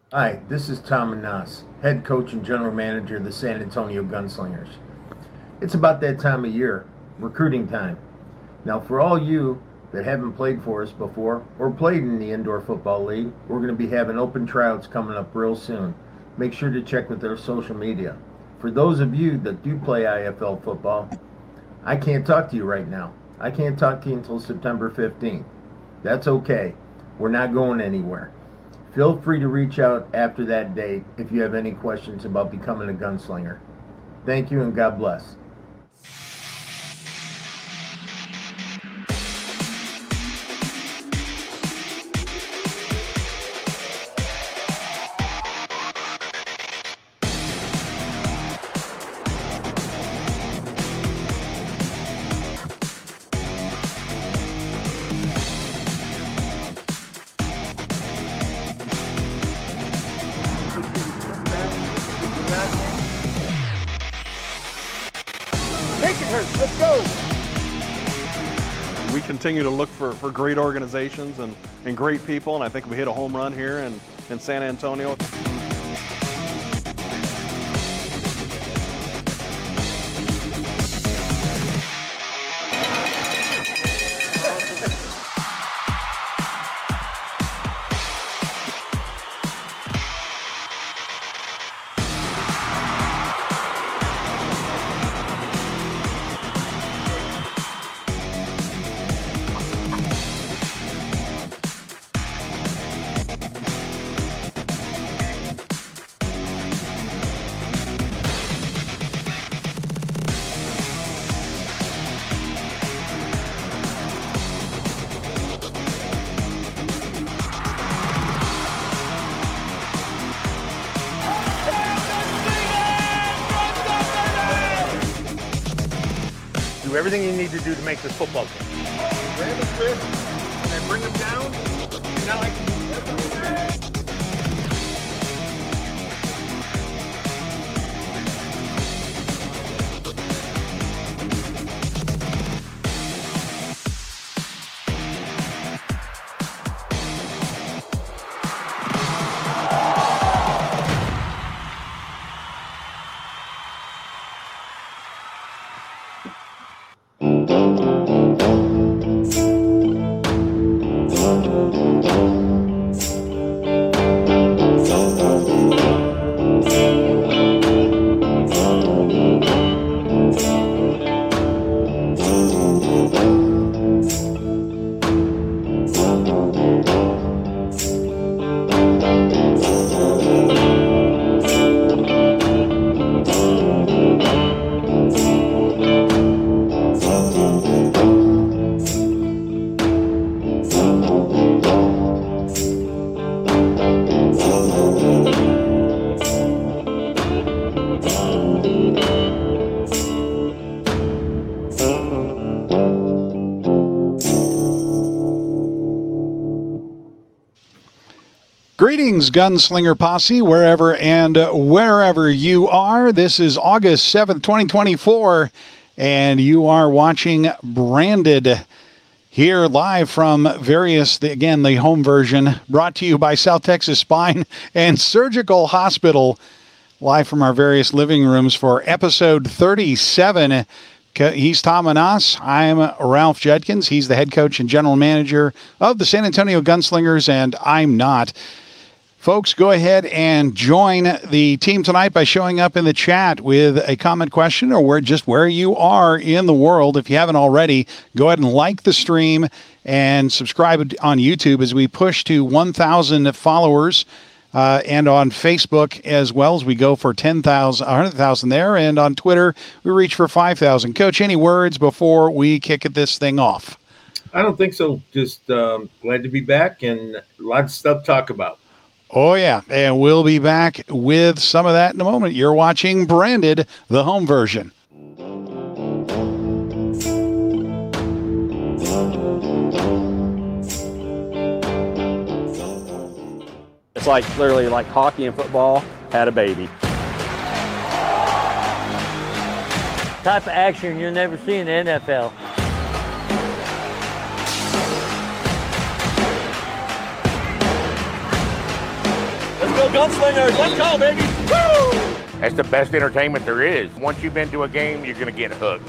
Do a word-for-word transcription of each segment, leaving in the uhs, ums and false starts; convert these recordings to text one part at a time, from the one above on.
Hi, this is Tom Manas, head coach and general manager of the San Antonio Gunslingers. It's about that time of year, recruiting time. Now, for all you that haven't played for us before or played in the Indoor Football League, we're going to be having open tryouts coming up real soon. Make sure to check with our social media. For those of you that do play I F L football, I can't talk to you right now. I can't talk to you until September fifteenth. That's okay. We're not going anywhere. Feel free to reach out after that date if you have any questions about becoming a gunslinger. Thank you and God bless. Let's go. We continue to look for, for great organizations and, and great people, and I think we hit a home run here in, in San Antonio. Do everything you need to do to make this football game. Grab his wrist, and then bring him down, and now I can do everything. Greetings, Gunslinger Posse, wherever and wherever you are. This is August seventh, twenty twenty-four, and you are watching Branded here live from various, again, the home version, brought to you by South Texas Spine and Surgical Hospital, live from our various living rooms for episode thirty-seven. He's Tom Manas. I'm Ralph Judkins. He's the head coach and general manager of the San Antonio Gunslingers, and I'm not. Folks, go ahead and join the team tonight by showing up in the chat with a comment, question, or where, just where you are in the world. If you haven't already, go ahead and like the stream and subscribe on YouTube as we push to one thousand followers, uh, and on Facebook as well as we go for ten thousand, one hundred thousand there, and on Twitter we reach for five thousand. Coach, any words before we kick this thing off? I don't think so. Just um, glad to be back and lots of stuff to talk about. Oh, yeah, and we'll be back with some of that in a moment. You're watching Branded, the home version. It's like literally like hockey and football had a baby. Type of action you'll never see in the N F L. Let's go, Gunslingers, let's go, baby! Woo! That's the best entertainment there is. Once you've been to a game, you're going to get hooked.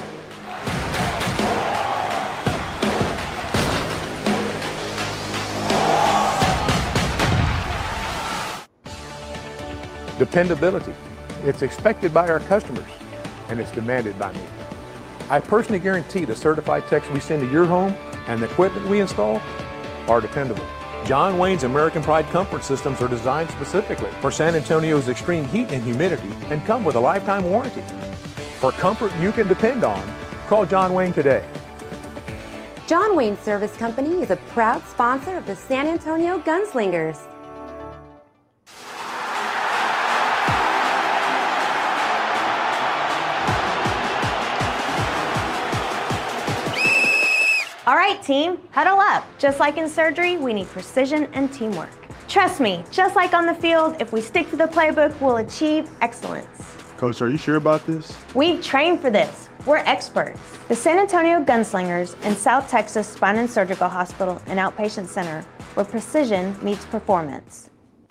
Dependability. It's expected by our customers, and it's demanded by me. I personally guarantee the certified techs we send to your home and the equipment we install are dependable. John Wayne's American Pride comfort systems are designed specifically for San Antonio's extreme heat and humidity and come with a lifetime warranty. For comfort you can depend on, call John Wayne today. John Wayne Service Company is a proud sponsor of the San Antonio Gunslingers. All right, team, huddle up. Just like in surgery, we need precision and teamwork. Trust me, just like on the field, if we stick to the playbook, we'll achieve excellence. Coach, are you sure about this? We've trained for this. We're experts. The San Antonio Gunslingers and South Texas Spine and Surgical Hospital and Outpatient Center, where precision meets performance.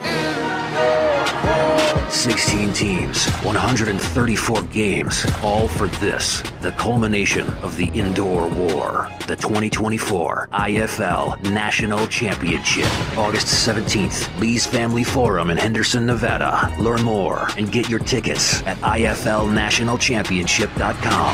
sixteen teams, one hundred thirty-four games, all for this, the culmination of the indoor war, the twenty twenty-four I F L National Championship, August seventeenth, Lee's Family Forum in Henderson, Nevada. Learn more and get your tickets at I F L national championship dot com.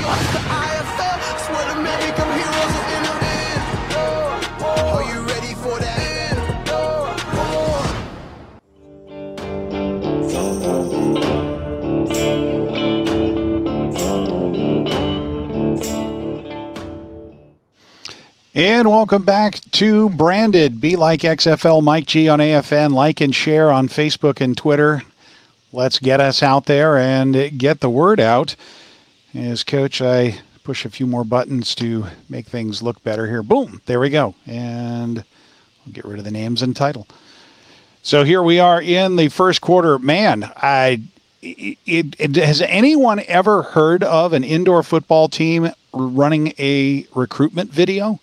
And welcome back to Branded. Be like X F L, Mike G on A F N. Like and share on Facebook and Twitter. Let's get us out there and get the word out. As Coach, I push a few more buttons to make things look better here. Boom, there we go. And I'll get rid of the names and title. So here we are in the first quarter. Man, I it, it, it, has anyone ever heard of an indoor football team running a recruitment video?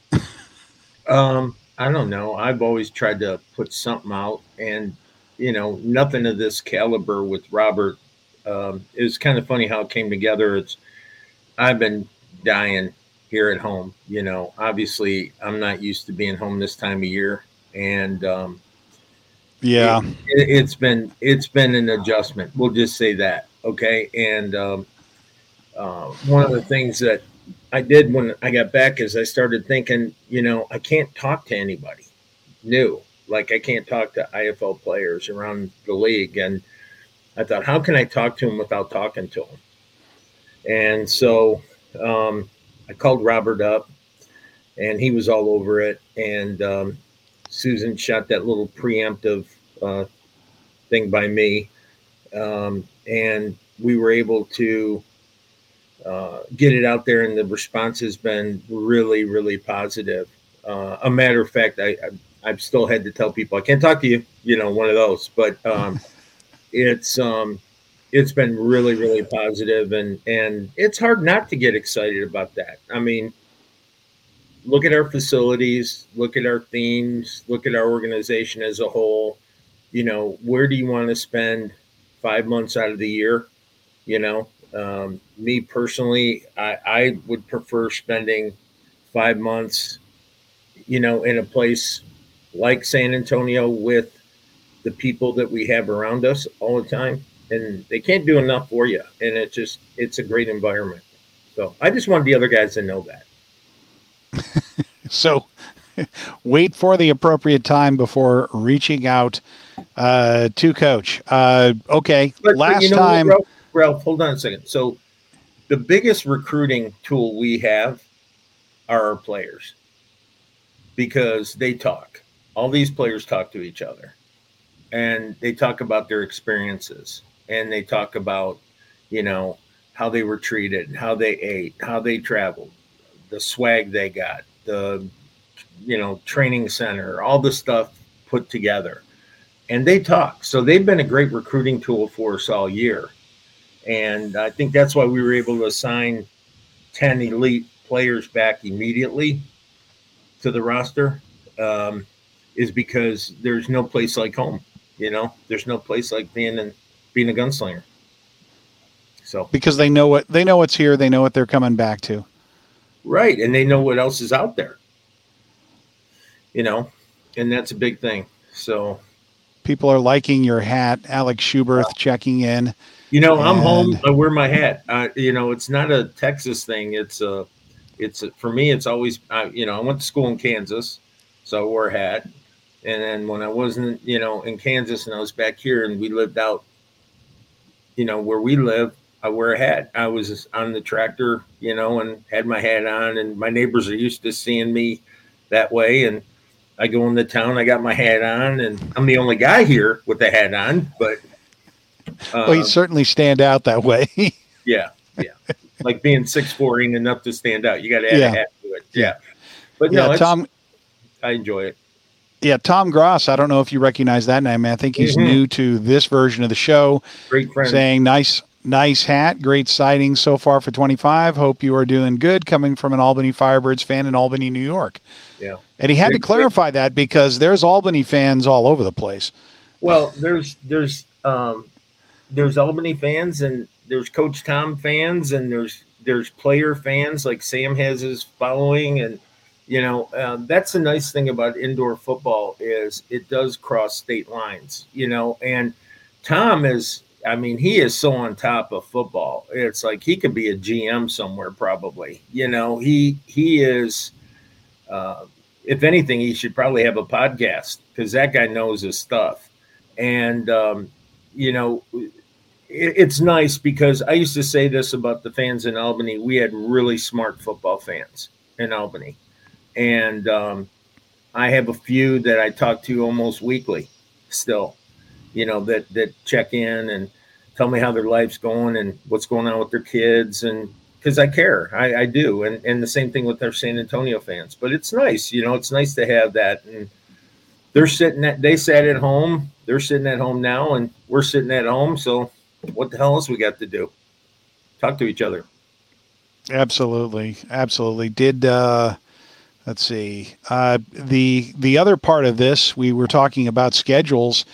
Um, I don't know. I've always tried to put something out, and, you know, nothing of this caliber with Robert. Um, it was kind of funny how it came together. It's, I've been dying here at home. You know, obviously I'm not used to being home this time of year. And, um, yeah, it, it, it's been, it's been an adjustment. We'll just say that. Okay. And, um, uh, one of the things that I did when I got back is I started thinking, you know, I can't talk to anybody new. Like I can't talk to I F L players around the league. And I thought, how can I talk to them without talking to them? And so um, I called Robert up, and he was all over it. And um, Susan shot that little preemptive uh, thing by me. Um, and we were able to Uh, get it out there, and the response has been really, really positive. Uh, a matter of fact, I, I I've still had to tell people I can't talk to you, you know, one of those. But um, it's um, it's been really, really positive, and and it's hard not to get excited about that. I mean, look at our facilities, look at our themes, look at our organization as a whole. You know, where do you want to spend five months out of the year? You know. Um, me personally, I, I would prefer spending five months, you know, in a place like San Antonio with the people that we have around us all the time. And they can't do enough for you. And it just, it's a great environment. So I just wanted the other guys to know that. So wait for the appropriate time before reaching out uh, to Coach. Uh, okay, but, last but you know time. What, Ralph, Ralph, hold on a second. So the biggest recruiting tool we have are our players, because they talk. All these players talk to each other, and they talk about their experiences, and they talk about, you know, how they were treated, how they ate, how they traveled, the swag they got, the, you know, training center, all the stuff put together. And they talk. So they've been a great recruiting tool for us all year. And I think that's why we were able to assign ten elite players back immediately to the roster, um, is because there's no place like home. You know, there's no place like being in, being a gunslinger. So because they know what they know what's here, they know what they're coming back to. Right, and they know what else is out there. You know, and that's a big thing. So people are liking your hat. Alex Schuberth checking in. You know, I'm and... home. I wear my hat. Uh, you know, it's not a Texas thing. It's a, it's a, for me. It's always, uh, you know, I went to school in Kansas, so I wore a hat. And then when I wasn't, you know, in Kansas and I was back here and we lived out, you know, where we live, I wear a hat. I was on the tractor, you know, and had my hat on, and my neighbors are used to seeing me that way. And I go into town, I got my hat on, and I'm the only guy here with the hat on, but. Uh, well, you certainly stand out that way. yeah. Yeah. Like being six four ain't enough to stand out. You got to add yeah. a hat to it. Yeah. But no, yeah, Tom, I enjoy it. Yeah, Tom Gross. I don't know if you recognize that name. I think he's mm-hmm. new to this version of the show. Great friend. Saying nice, nice hat. Great sighting so far for twenty-five. Hope you are doing good. Coming from an Albany Firebirds fan in Albany, New York. Yeah. And he had great, to clarify great. that because there's Albany fans all over the place. Well, there's there's um, there's Albany fans and there's Coach Tom fans and there's there's player fans like Sam has his following and. You know, um, that's the nice thing about indoor football is it does cross state lines, you know, and Tom is, I mean, he is so on top of football. It's like he could be a G M somewhere probably, you know, he, he is, uh, if anything, he should probably have a podcast because that guy knows his stuff. And, um, you know, it, it's nice because I used to say this about the fans in Albany. We had really smart football fans in Albany. And um, I have a few that I talk to almost weekly still, you know, that, that check in and tell me how their life's going and what's going on with their kids. And because I care, I, I do. And, and the same thing with their San Antonio fans. But it's nice, you know, it's nice to have that. And they're sitting at, they sat at home. They're sitting at home now and we're sitting at home. So what the hell else we got to do? Talk to each other. Absolutely. Absolutely. Did, uh, Let's see. Uh, the the other part of this, we were talking about schedules,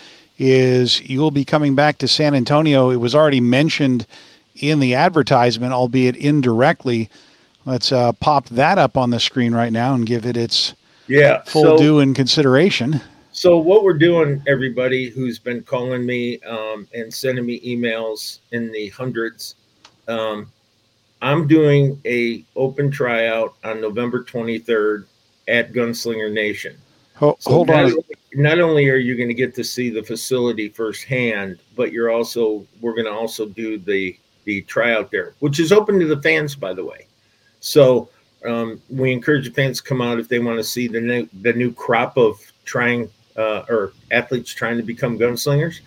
is you'll be coming back to San Antonio. It was already mentioned in the advertisement, albeit indirectly. Let's uh, pop that up on the screen right now and give it its yeah, full so, due and consideration. So what we're doing, everybody who's been calling me um, and sending me emails in the hundreds, um, I'm doing a open tryout on November twenty-third at Gunslinger Nation. Ho- so hold not on. Only, not only are you going to get to see the facility firsthand, but you're also we're going to also do the the tryout there, which is open to the fans, by the way. So um, we encourage the fans to come out if they want to see the new the new crop of trying uh, or athletes trying to become gunslingers,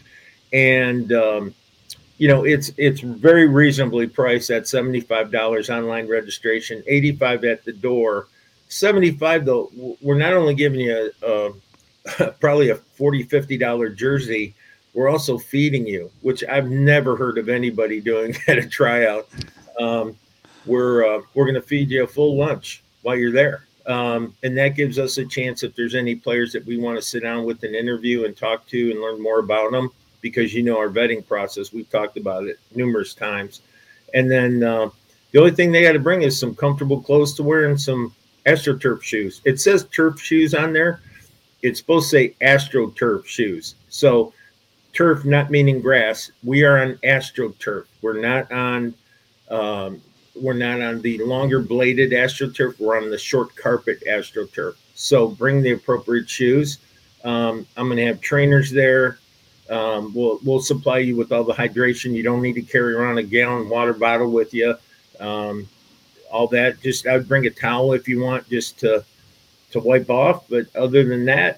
and um, you know, it's it's very reasonably priced at seventy-five dollars online registration, eighty-five dollars at the door. seventy-five dollars though, we're not only giving you a, a, probably a forty dollars, fifty dollars jersey, we're also feeding you, which I've never heard of anybody doing at a tryout. Um, we're uh, we're going to feed you a full lunch while you're there. Um, and that gives us a chance if there's any players that we want to sit down with and interview and talk to and learn more about them. Because, you know, our vetting process, we've talked about it numerous times. And then uh, the only thing they got to bring is some comfortable clothes to wear and some AstroTurf shoes. It says turf shoes on there. It's supposed to say AstroTurf shoes. So turf not meaning grass. We are on AstroTurf. We're not on um, we're not on the longer bladed AstroTurf. We're on the short carpet AstroTurf. So bring the appropriate shoes. Um, I'm going to have trainers there. Um, we'll we'll supply you with all the hydration. You don't need to carry around a gallon water bottle with you. Um, all that. Just I would bring a towel if you want, just to to wipe off. But other than that,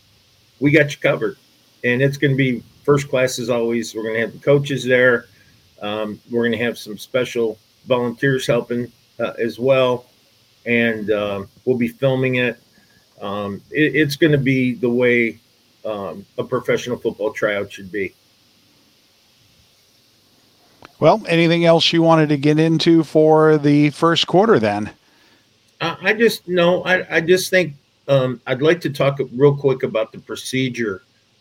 we got you covered. And it's going to be first class as always. We're going to have the coaches there. Um, we're going to have some special volunteers helping uh, as well, and um, we'll be filming it. Um, it it's going to be the way. Um, a professional football tryout should be. Well, anything else you wanted to get into for the first quarter then? Uh, I just, no, I, I just think um, I'd like to talk real quick about the procedure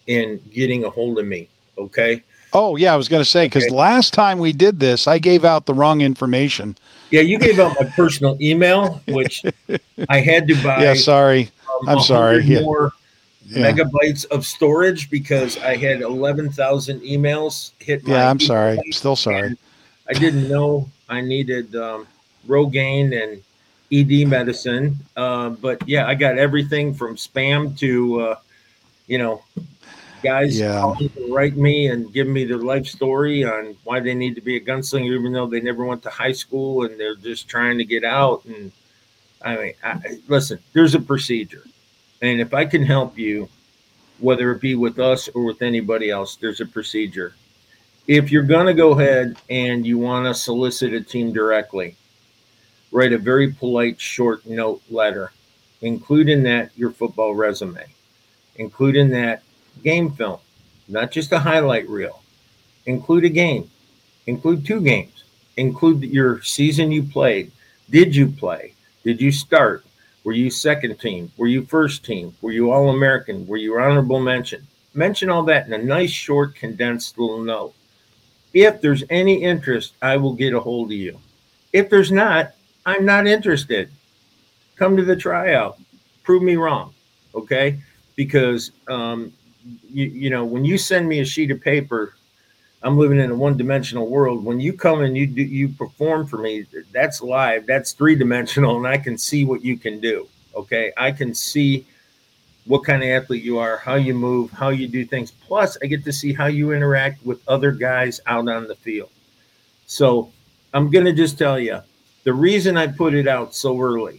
in getting a hold of me. Okay. Oh yeah, I was going to say because Okay. last time we did this, I gave out the wrong information. Yeah, you gave out my personal email, which I had to buy. Yeah, sorry. um, I'm sorry. one hundred Yeah. more Yeah. megabytes of storage because I had eleven thousand emails hit my Yeah, I'm email sorry. list, Still sorry. and I didn't know I needed um, Rogaine and E D medicine. Uh, but yeah, I got everything from spam to, uh, you know, guys Yeah. calling to write me and give me their life story on why they need to be a gunslinger, even though they never went to high school and they're just trying to get out. And I mean, I, listen, there's a procedure. And if I can help you, whether it be with us or with anybody else, there's a procedure. If you're going to go ahead and you want to solicit a team directly, write a very polite, short note letter. Include in that your football resume. Include in that game film, not just a highlight reel. Include a game. Include two games. Include your season you played. Did you play? Did you start? Were you second team? Were you first team? Were you All-American? Were you honorable mention? Mention all that in a nice, short, condensed little note. If there's any interest, I will get a hold of you. If there's not, I'm not interested. Come to the tryout. Prove me wrong, okay? Because, um, you, you know, when you send me a sheet of paper, I'm living in a one-dimensional world. When you come and you do, you perform for me, that's live. That's three-dimensional, and I can see what you can do. Okay, I can see what kind of athlete you are, how you move, how you do things. Plus, I get to see how you interact with other guys out on the field. So I'm going to just tell you, the reason I put it out so early,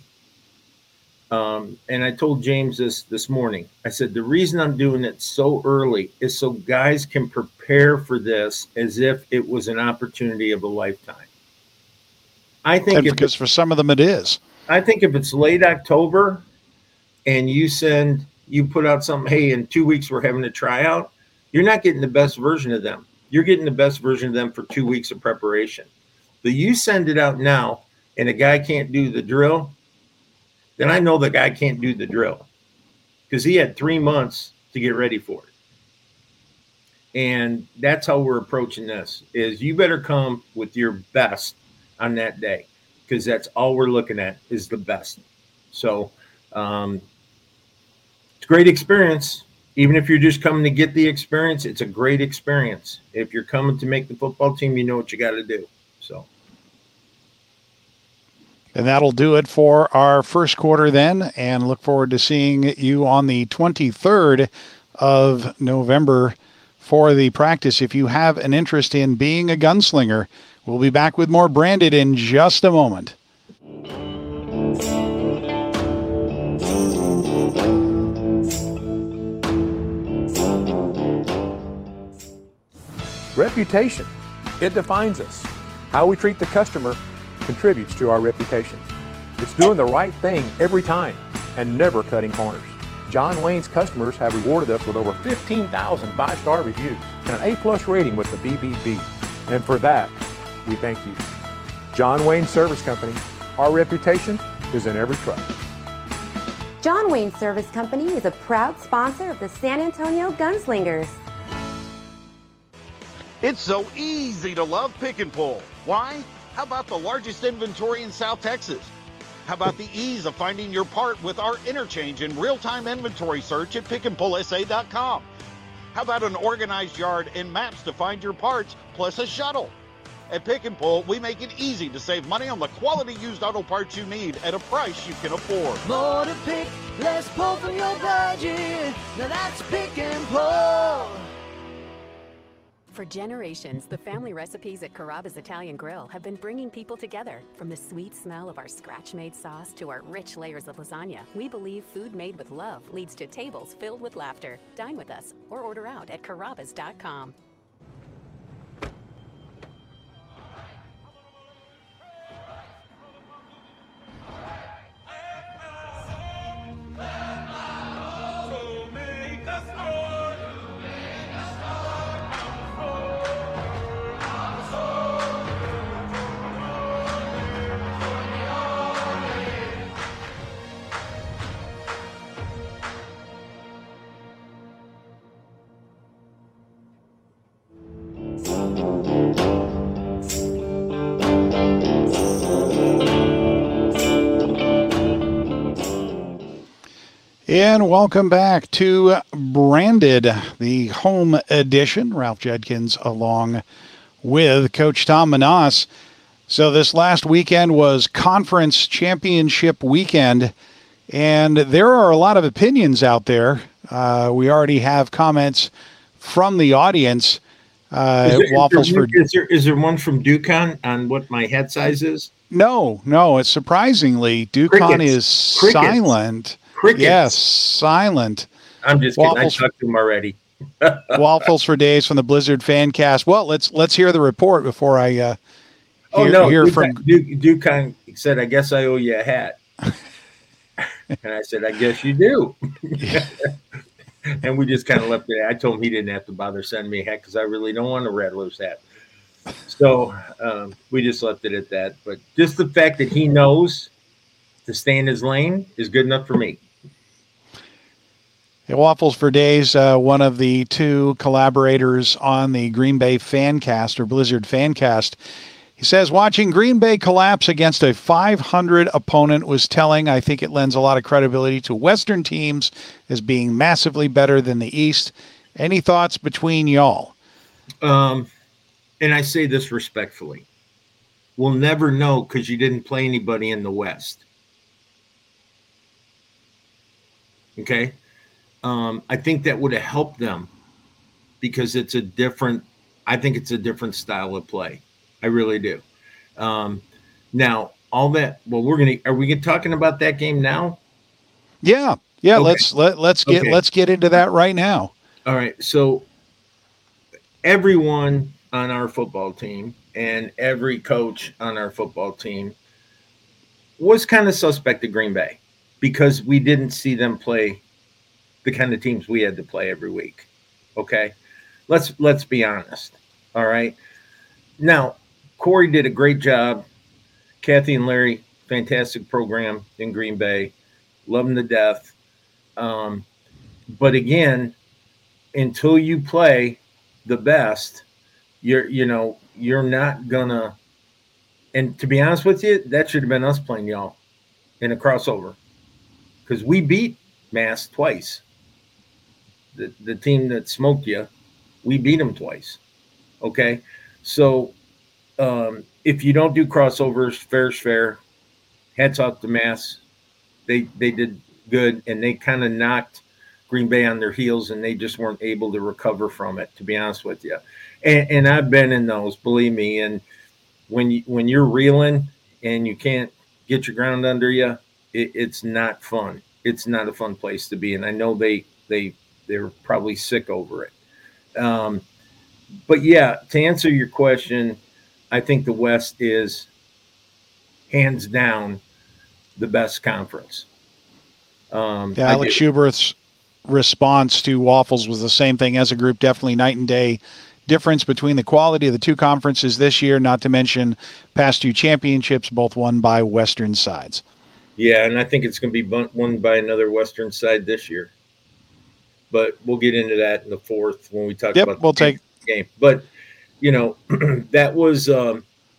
um, and I told James this this morning, I said, the reason I'm doing it so early is so guys can prepare for this as if it was an opportunity of a lifetime. I think And if because for some of them it is. I think if it's late October and you send, you put out something, hey, in two weeks we're having a tryout, you're not getting the best version of them. You're getting the best version of them for two weeks of preparation. But you send it out now and a guy can't do the drill, then I know the guy can't do the drill because he had three months to get ready for it. And that's how we're approaching this, is you better come with your best on that day, because that's all we're looking at is the best. So um, it's a great experience. Even if you're just coming to get the experience, it's a great experience. If you're coming to make the football team, you know what you got to do. So. And that'll do it for our first quarter then, and look forward to seeing you on the twenty-third of November for the practice. If you have an interest in being a gunslinger, we'll be back with more Branded in just a moment. Reputation, it defines us. How we treat the customer contributes to our reputation. It's doing the right thing every time and never cutting corners. John Wayne's customers have rewarded us with over fifteen thousand five-star reviews and an A-plus rating with the B B B. And for that, we thank you. John Wayne Service Company, our reputation is in every truck. John Wayne Service Company is a proud sponsor of the San Antonio Gunslingers. It's so easy to love Pick and Pull. Why? How about the largest inventory in South Texas? How about the ease of finding your part with our interchange and real-time inventory search at pick and pull s a dot com? How about an organized yard and maps to find your parts, plus a shuttle? At Pick and Pull, we make it easy to save money on the quality used auto parts you need at a price you can afford. More to pick, less pull from your budget. Now that's Pick and Pull. For generations, the family recipes at Carrabba's Italian Grill have been bringing people together. From the sweet smell of our scratch-made sauce to our rich layers of lasagna, we believe food made with love leads to tables filled with laughter. Dine with us or order out at carrabbas dot com. And welcome back to Branded, the home edition. Ralph Judkins along with Coach Tom Menas. So this last weekend was conference championship weekend, and there are a lot of opinions out there. Uh, we already have comments from the audience. Uh, is, there, Waffles is, there, for is there is there one from Ducon on what my head size is? No, no. It's surprisingly Ducon is Crickets. silent. Crickets. Yes, silent. I'm just kidding. Waffles, I talked to him already. Waffles for Days from the Blizzard Fancast. Well, let's let's hear the report before I uh, hear, oh no, hear Ducon, from Ducon said, "I guess I owe you a hat," and I said, "I guess you do." And we just kind of left it. I told him he didn't have to bother sending me a hat because I really don't want a Rattlers hat. So um, we just left it at that. But just the fact that he knows to stay in his lane is good enough for me. Waffles for Days, uh, one of the two collaborators on the Green Bay Fancast or Blizzard Fancast. He says, watching Green Bay collapse against a five hundred opponent was telling. I think it lends a lot of credibility to Western teams as being massively better than the East. Any thoughts between y'all? Um, and I say this respectfully. We'll never know because you didn't play anybody in the West. Okay? Um, I think that would have helped them because it's a different – I think it's a different style of play. I really do. Um, now, all that. Well, we're gonna. Are we talking about that game now? Yeah, yeah. Okay. Let's let let's get okay. let's get into that right now. All right. So, everyone on our football team and every coach on our football team was kind of suspect of Green Bay because we didn't see them play the kind of teams we had to play every week. Okay, let's let's be honest. All right. Now, Corey did a great job. Kathy and Larry, fantastic program in Green Bay. Love them to death. Um, but again, until you play the best, you're you know you're not gonna. And to be honest with you, that should have been us playing y'all in a crossover because we beat Mass twice. The the team that smoked you, we beat them twice. Okay. So um, if you don't do crossovers, fair's fair. Hats off to Mass. They they did good, and they kind of knocked Green Bay on their heels, and they just weren't able to recover from it, to be honest with you. And, and I've been in those, believe me. And when, you, when you're reeling and you can't get your ground under you, it, it's not fun. It's not a fun place to be. And I know they, they, they're probably sick over it. Um, But, yeah, to answer your question, I think the West is hands down the best conference. Um, yeah, Alex Schuberth's response to Waffles was the same thing as a group, definitely night and day difference between the quality of the two conferences this year, not to mention past two championships, both won by Western sides. Yeah, and I think it's going to be won by another Western side this year. But we'll get into that in the fourth when we talk yep, about we'll the take game. But, you know, that was um,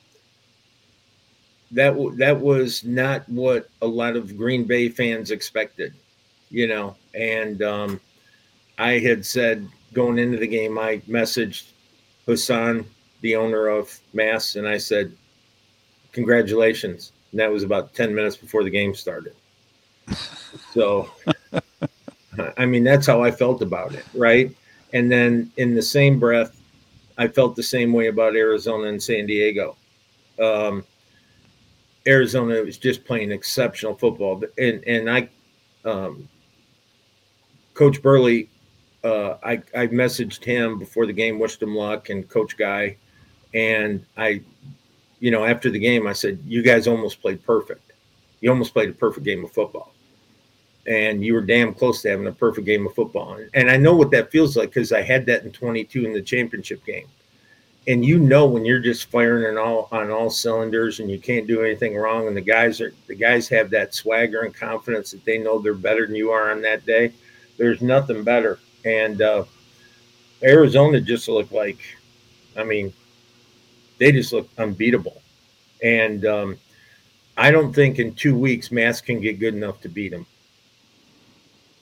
that w- that was not what a lot of Green Bay fans expected, you know. And um, I had said going into the game, I messaged Hassan, the owner of Mass, and I said, congratulations. And that was about ten minutes before the game started. So, I mean, that's how I felt about it, right? And then in the same breath, I felt the same way about Arizona and San Diego. Um, Arizona was just playing exceptional football. And and I, um, Coach Burley, uh, I, I messaged him before the game, wished him luck, and Coach Guy. And I, you know, after the game, I said, you guys almost played perfect. You almost played a perfect game of football. And you were damn close to having a perfect game of football. And I know what that feels like because I had that in twenty-two in the championship game. And you know when you're just firing on all on all cylinders and you can't do anything wrong, and the guys are the guys have that swagger and confidence that they know they're better than you are on that day. There's nothing better. And uh, Arizona just looked like, I mean, they just look unbeatable. And um, I don't think in two weeks Mass can get good enough to beat them.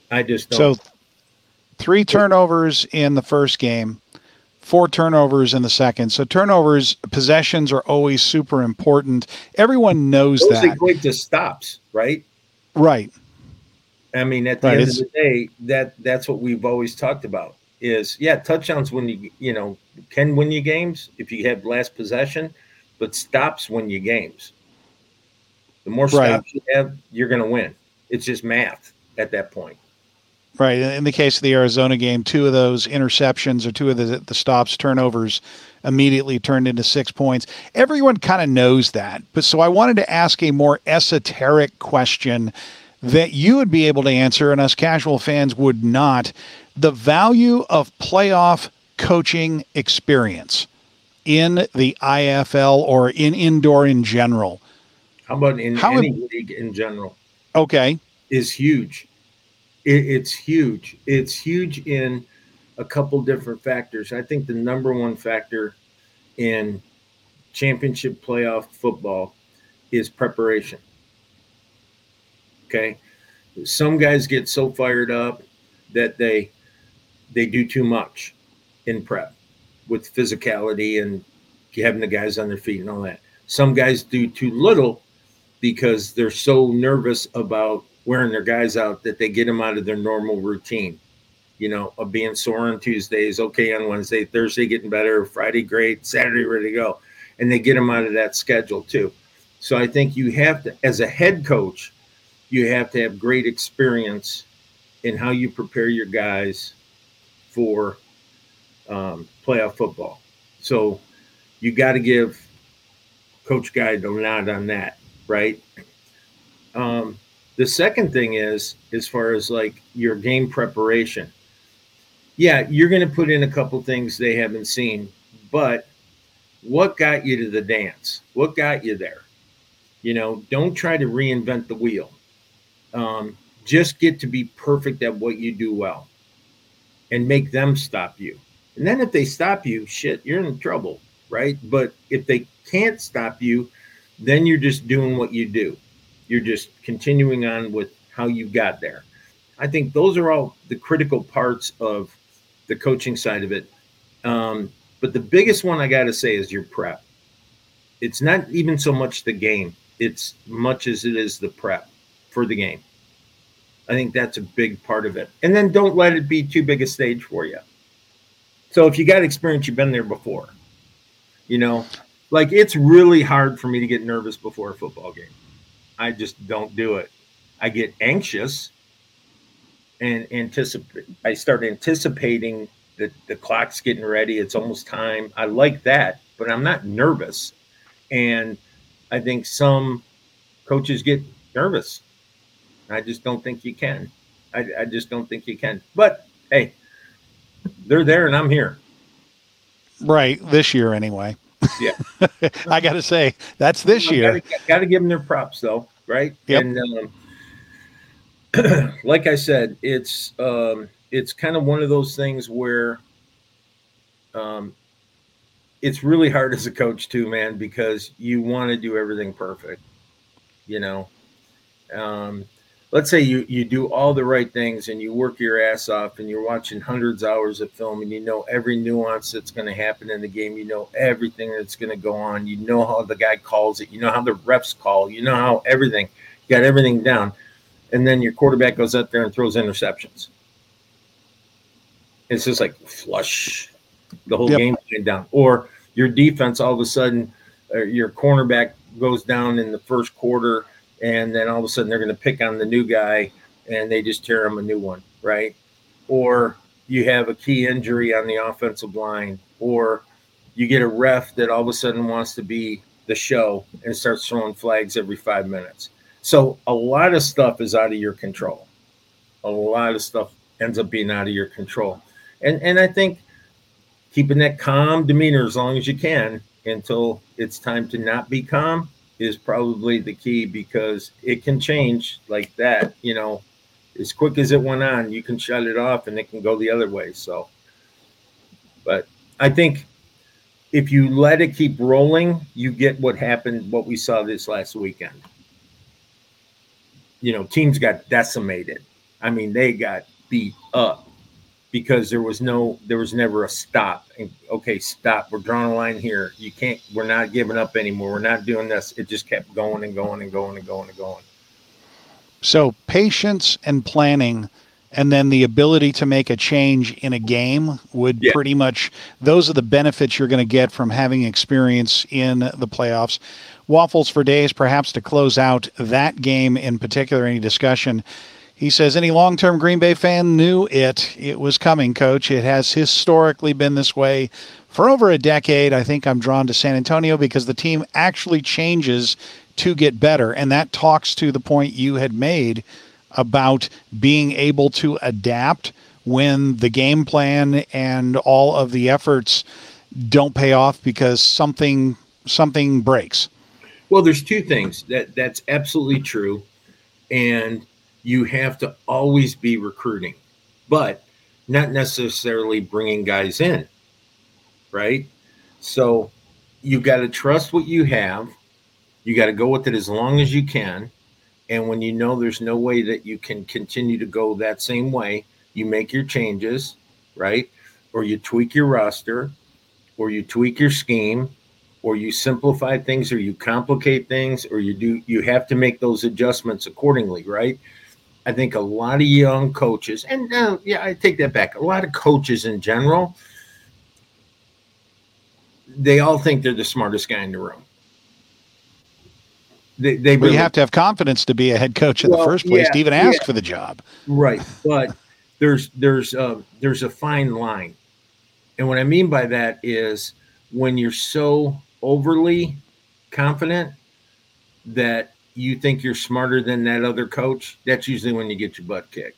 I just don't. So three turnovers in the first game, four turnovers in the second. So turnovers, possessions are always super important. Everyone knows Those that. equate to stops, right? Right. I mean, at the Right, end of it's- the day, that that's what we've always talked about is, yeah, touchdowns when you, you know, can win you games if you have last possession, but stops win you games. The more Right. stops you have, you're going to win. It's just math at that point. Right. In the case of the Arizona game, two of those interceptions or two of the, the stops, turnovers, immediately turned into six points. Everyone kind of knows that. But so I wanted to ask a more esoteric question that you would be able to answer and us casual fans would not. The value of playoff coaching experience in the I F L or in indoor in general. How about in How any im- league in general? Okay. Is huge. It, it's huge. It's huge in a couple different factors. I think the number one factor in championship playoff football is preparation. Okay. Some guys get so fired up that they they do too much in prep with physicality and having the guys on their feet and all that. Some guys do too little because they're so nervous about wearing their guys out that they get them out of their normal routine, you know, of being sore on Tuesdays, okay on Wednesday, Thursday getting better, Friday great, Saturday ready to go. And they get them out of that schedule too. So I think you have to, as a head coach, you have to have great experience in how you prepare your guys for um, playoff football. So you got to give Coach Guy the nod on that, right? Um, the second thing is, as far as like your game preparation, yeah, you're going to put in a couple things they haven't seen, but what got you to the dance? What got you there? You know, don't try to reinvent the wheel. Um, just get to be perfect at what you do well and make them stop you. And then if they stop you, shit, you're in trouble, right? But if they can't stop you, then you're just doing what you do. You're just continuing on with how you got there. I think those are all the critical parts of the coaching side of it. Um, but the biggest one I got to say is your prep. It's not even so much the game. It's much as it is the prep for the game. I think that's a big part of it. And then don't let it be too big a stage for you. So if you got experience, you've been there before. You know, like it's really hard for me to get nervous before a football game. I just don't do it. I get anxious and anticipate. I start anticipating that the clock's getting ready. It's almost time. I like that, but I'm not nervous. And I think some coaches get nervous. I just don't think you can. I, I just don't think you can. But hey, they're there and I'm here. Right. This year anyway. Yeah. I got to say, that's this year. Got to give them their props, though, right? Yep. And um, like I said, it's um, it's kind of one of those things where um, it's really hard as a coach too, man, because you want to do everything perfect. You know, um, let's say you you do all the right things and you work your ass off and you're watching hundreds of hours of film and you know every nuance that's going to happen in the game. You know everything that's going to go on. You know how the guy calls it. You know how the refs call. You know how everything, you got everything down. And then your quarterback goes out there and throws interceptions. It's just like flush the whole Yep. game plan down. Or your defense, all of a sudden, uh, your cornerback goes down in the first quarter and then all of a sudden they're going to pick on the new guy and they just tear him a new one, right? Or you have a key injury on the offensive line, or you get a ref that all of a sudden wants to be the show and starts throwing flags every five minutes. So a lot of stuff is out of your control. A lot of stuff ends up being out of your control. And and I think keeping that calm demeanor as long as you can until it's time to not be calm is probably the key, because it can change like that, you know, as quick as it went on, you can shut it off and it can go the other way. So, but I think if you let it keep rolling, you get what happened, what we saw this last weekend. You know, teams got decimated. I mean, they got beat up because there was no, there was never a stop. And, okay, stop. We're drawing a line here. You can't, we're not giving up anymore. We're not doing this. It just kept going and going and going and going and going. So patience and planning, and then the ability to make a change in a game would yeah. pretty much, those are the benefits you're going to get from having experience in the playoffs. Waffles for Days, perhaps to close out that game in particular, any discussion. He says, any long-term Green Bay fan knew it. It was coming, Coach. It has historically been this way for over a decade. I think I'm drawn to San Antonio because the team actually changes to get better. And that talks to the point you had made about being able to adapt when the game plan and all of the efforts don't pay off because something something breaks. Well, there's two things. That that's absolutely true. And you have to always be recruiting, but not necessarily bringing guys in, right? So you got to trust what you have. You got to go with it as long as you can. And when you know there's no way that you can continue to go that same way, you make your changes, right? Or you tweak your roster, or you tweak your scheme, or you simplify things, or you complicate things, or you do, you have to make those adjustments accordingly, right? I think a lot of young coaches, and uh, yeah, I take that back. A lot of coaches in general, they all think they're the smartest guy in the room. They, they well, really, you have to have confidence to be a head coach in well, the first place yeah, to even ask yeah. for the job. Right, but there's there's uh, there's a fine line, and what I mean by that is when you're so overly confident that you think you're smarter than that other coach, that's usually when you get your butt kicked.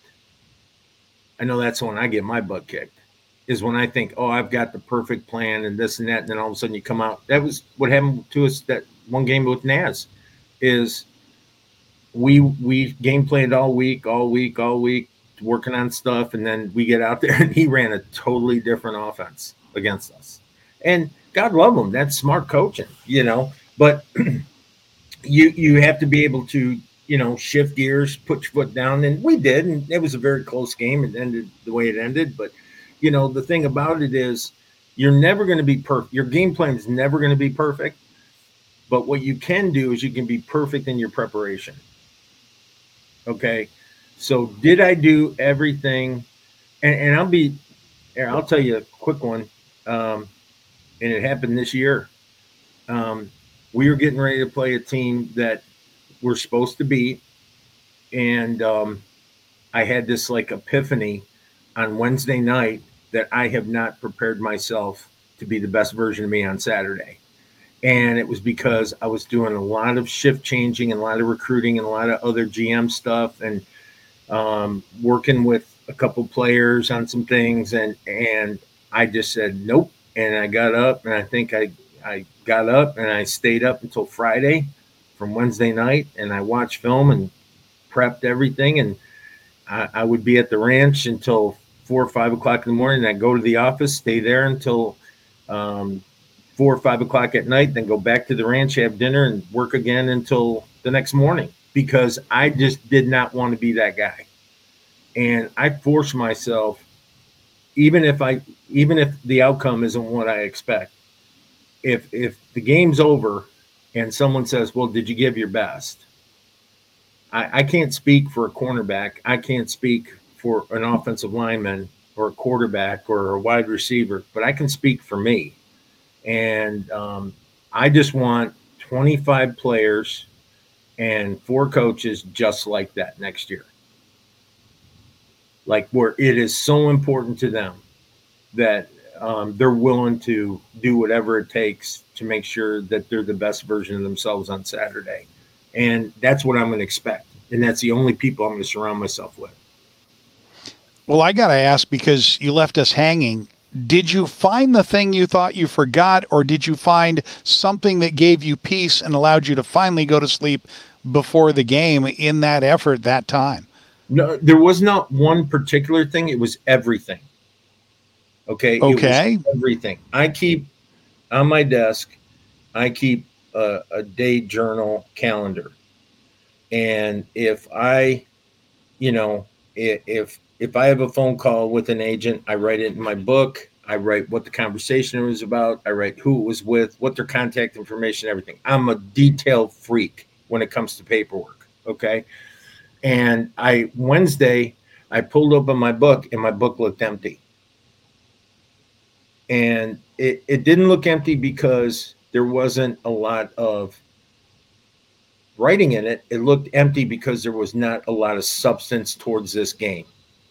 I know that's when I get my butt kicked, is when I think, oh, I've got the perfect plan and this and that, and then all of a sudden you come out. That was what happened to us that one game with Naz, is we we game planned all week, all week, all week, working on stuff, and then we get out there and he ran a totally different offense against us. And God love him, that's smart coaching, you know, but you you have to be able to, you know, shift gears, put your foot down, and we did, and it was a very close game. It ended the way it ended, but, you know, the thing about it is you're never going to be perfect. Your game plan is never going to be perfect, but what you can do is you can be perfect in your preparation. Okay, so did I do everything? And, and I'll be, I'll tell you a quick one, um, and it happened this year. Um, we were getting ready to play a team that we're supposed to beat, and um, I had this like epiphany on Wednesday night that I have not prepared myself to be the best version of me on Saturday. And it was because I was doing a lot of shift changing and a lot of recruiting and a lot of other G M stuff, and um, working with a couple players on some things. And, and I just said, nope. And I got up, and I think I, I got up and I stayed up until Friday from Wednesday night, and I watched film and prepped everything. And I, I would be at the ranch until four or five o'clock in the morning. I'd go to the office, stay there until um, four or five o'clock at night, then go back to the ranch, have dinner, and work again until the next morning, because I just did not want to be that guy. And I forced myself, even if I, even if the outcome isn't what I expect, if, if the game's over and someone says, well, did you give your best? I, I can't speak for a cornerback. I can't speak for an offensive lineman or a quarterback or a wide receiver, but I can speak for me. And um, I just want twenty-five players and four coaches just like that next year. Like, where it is so important to them that um, they're willing to do whatever it takes to make sure that they're the best version of themselves on Saturday. And that's what I'm going to expect. And that's the only people I'm going to surround myself with. Well, I got to ask, because you left us hanging. Did you find the thing you thought you forgot, or did you find something that gave you peace and allowed you to finally go to sleep before the game in that effort that time? No, there was not one particular thing. It was everything. Okay. Okay. It was everything. I keep on my desk, I keep a, a day journal calendar. And if I, you know, if if I have a phone call with an agent, I write it in my book. I write what the conversation was about. I write who it was with, what their contact information, everything. I'm a detail freak when it comes to paperwork. Okay. And I Wednesday, I pulled open my book and my book looked empty. And it, it didn't look empty because there wasn't a lot of writing in it. It looked empty because there was not a lot of substance towards this game.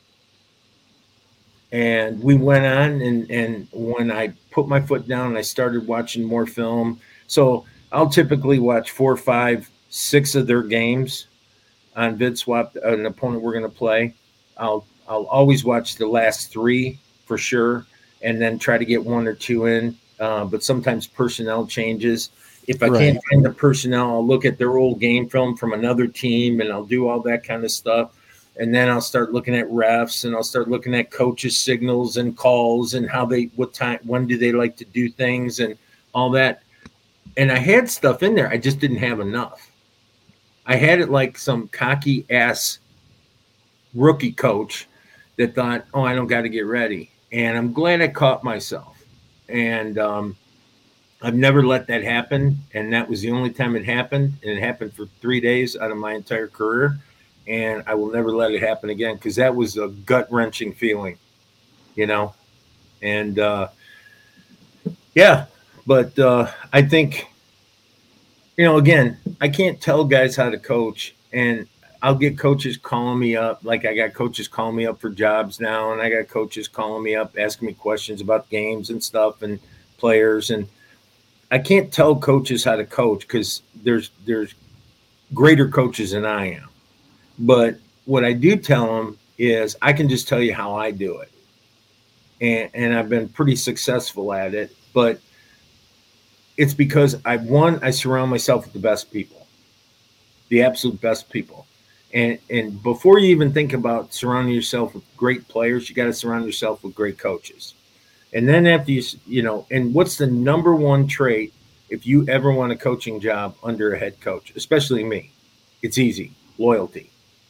And we went on, and, and when I put my foot down and I started watching more film, so I'll typically watch four, five, six of their games on VidSwap, an opponent we're going to play. I'll I'll always watch the last three for sure, and then try to get one or two in. Uh, but sometimes personnel changes. If I Right. can't find the personnel, I'll look at their old game film from another team, and I'll do all that kind of stuff. And then I'll start looking at refs, and I'll start looking at coaches' signals and calls and how they, what time, when do they like to do things and all that. And I had stuff in there. I just didn't have enough. I had it like some cocky ass rookie coach that thought, oh, I don't got to get ready. And I'm glad I caught myself. And um, I've never let that happen. And that was the only time it happened. And it happened for three days out of my entire career. And I will never let it happen again, because that was a gut-wrenching feeling, you know. And, uh, yeah, but uh, I think, you know, again, I can't tell guys how to coach. And I'll get coaches calling me up. Like I got coaches calling me up for jobs now, and I got coaches calling me up, asking me questions about games and stuff and players. And I can't tell coaches how to coach, because there's there's greater coaches than I am. But what I do tell them is I can just tell you how I do it. And, and I've been pretty successful at it. But it's because I, one, I surround myself with the best people, the absolute best people. And, and before you even think about surrounding yourself with great players, you got to surround yourself with great coaches. And then after you, you know, and what's the number one trait if you ever want a coaching job under a head coach, especially me? It's easy. Loyalty.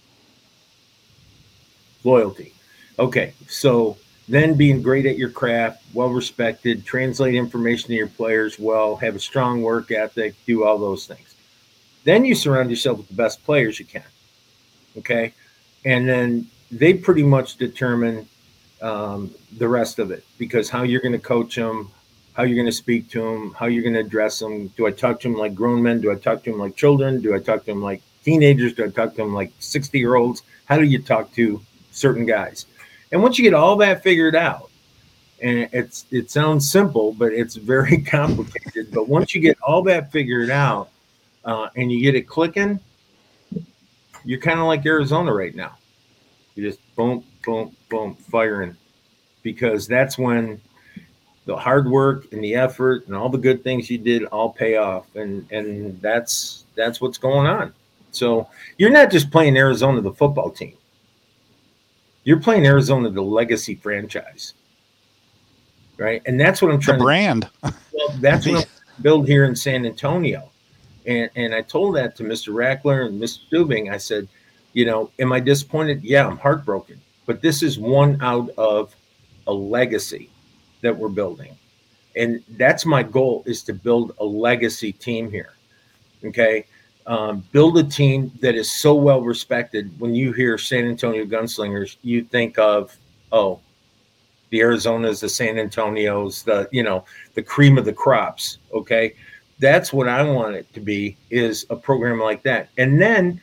Loyalty. Okay, so then being great at your craft, well-respected, translate information to your players well, have a strong work ethic, do all those things. Then you surround yourself with the best players you can, okay? And then they pretty much determine um, the rest of it, because how you're going to coach them, how you're going to speak to them, how you're going to address them. Do I talk to them like grown men? Do I talk to them like children? Do I talk to them like teenagers? Do I talk to them like sixty-year-olds? How do you talk to certain guys? And once you get all that figured out, and it's it sounds simple, but it's very complicated. But once you get all that figured out uh, and you get it clicking, you're kind of like Arizona right now. You just boom, boom, boom, firing, because that's when the hard work and the effort and all the good things you did all pay off, and and that's that's what's going on. So you're not just playing Arizona, the football team. You're playing Arizona, the legacy franchise, right? And that's what I'm trying the brand. to well, that's what I'm trying to build here in San Antonio. And and I told that to Mister Rackler and Mister Dubing. I said, you know, am I disappointed? Yeah, I'm heartbroken. But this is one out of a legacy that we're building. And that's my goal, is to build a legacy team here, okay? Um, build a team that is so well respected. When you hear San Antonio Gunslingers, you think of, oh, the Arizonas, the San Antonios, the, you know, the cream of the crops. Okay. That's what I want it to be, is a program like that. And then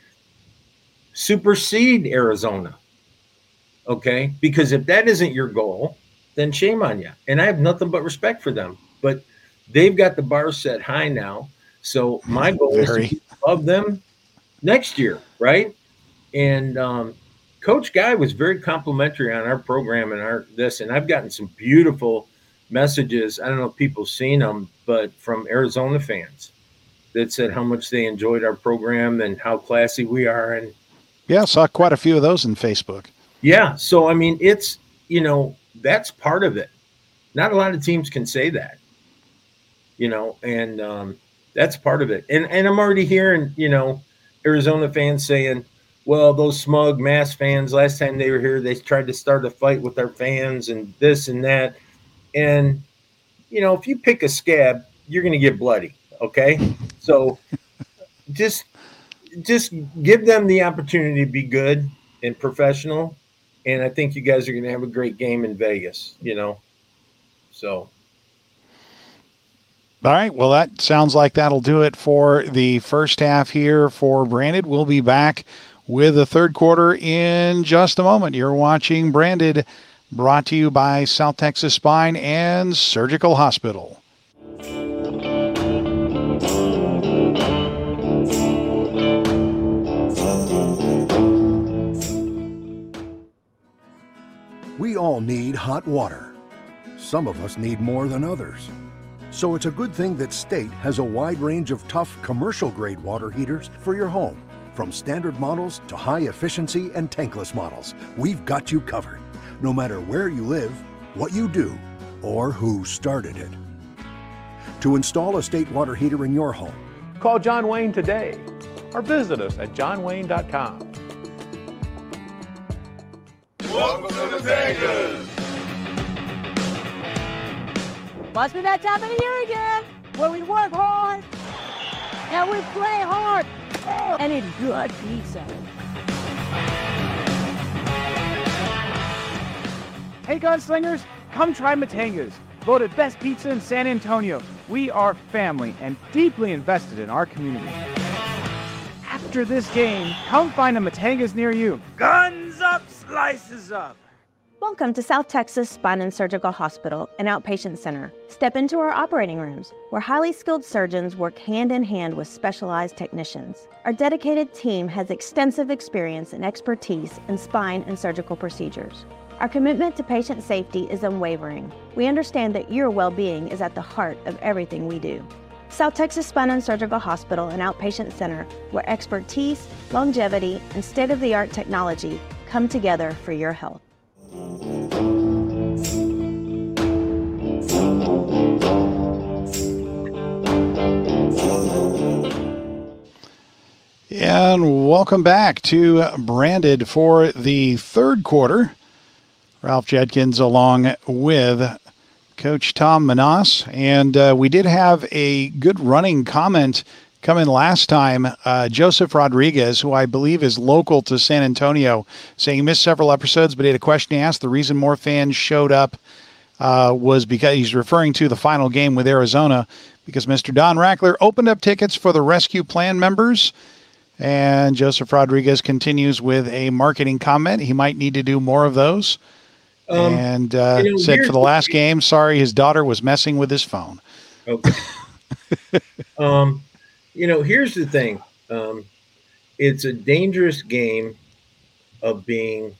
supersede Arizona. Okay. Because if that isn't your goal, then shame on you. And I have nothing but respect for them, but they've got the bar set high now. So my goal Very. is to be above them next year, right? And um, Coach Guy was very complimentary on our program and our this, and I've gotten some beautiful messages. I don't know if people have seen them, but from Arizona fans that said how much they enjoyed our program and how classy we are. And yeah, I saw quite a few of those in Facebook. Yeah, so I mean, it's, you know, that's part of it. Not a lot of teams can say that, you know, and um, that's part of it. And and I'm already hearing, you know, Arizona fans saying, well, those smug mass fans, last time they were here, they tried to start a fight with our fans and this and that. And, you know, if you pick a scab, you're going to get bloody. Okay. So just, just give them the opportunity to be good and professional. And I think you guys are going to have a great game in Vegas, you know? So. All right. Well, that sounds like that'll do it for the first half here for Branded. We'll be back with the third quarter in just a moment. You're watching Branded, brought to you by South Texas Spine and Surgical Hospital. We all need hot water. Some of us need more than others. So it's a good thing that State has a wide range of tough commercial-grade water heaters for your home. From standard models to high-efficiency and tankless models, we've got you covered, no matter where you live, what you do, or who started it. To install a State water heater in your home, Call John Wayne today or visit us at john wayne dot com. Welcome to the Vegas. Must be that time of the year again, where we work hard and we play hard and eat good pizza. Hey Gunslingers, come try Matanga's, voted best pizza in San Antonio. We are family and deeply invested in our community. After this game, come find a Matanga's near you. Guns up, slices up. Welcome to South Texas Spine and Surgical Hospital, an outpatient center. Step into our operating rooms, where highly skilled surgeons work hand in hand with specialized technicians. Our dedicated team has extensive experience and expertise in spine and surgical procedures. Our commitment to patient safety is unwavering. We understand that your well-being is at the heart of everything we do. South Texas Spine and Surgical Hospital, an outpatient center where expertise, longevity, and state-of-the-art technology come together for your health. And welcome back to Branded for the third quarter. Ralph Judkins along with Coach Tom Menas. And uh, we did have a good running comment come in last time. Uh, Joseph Rodriguez, who I believe is local to San Antonio, saying he missed several episodes, but he had a question he asked. The reason more fans showed up uh, was because he's referring to the final game with Arizona, because Mister Don Rackler opened up tickets for the rescue plan members. And Joseph Rodriguez continues with a marketing comment. He might need to do more of those. Um, and uh, you know, said for the last game, sorry, his daughter was messing with his phone. Okay. um, you know, here's the thing. Um, it's a dangerous game of being.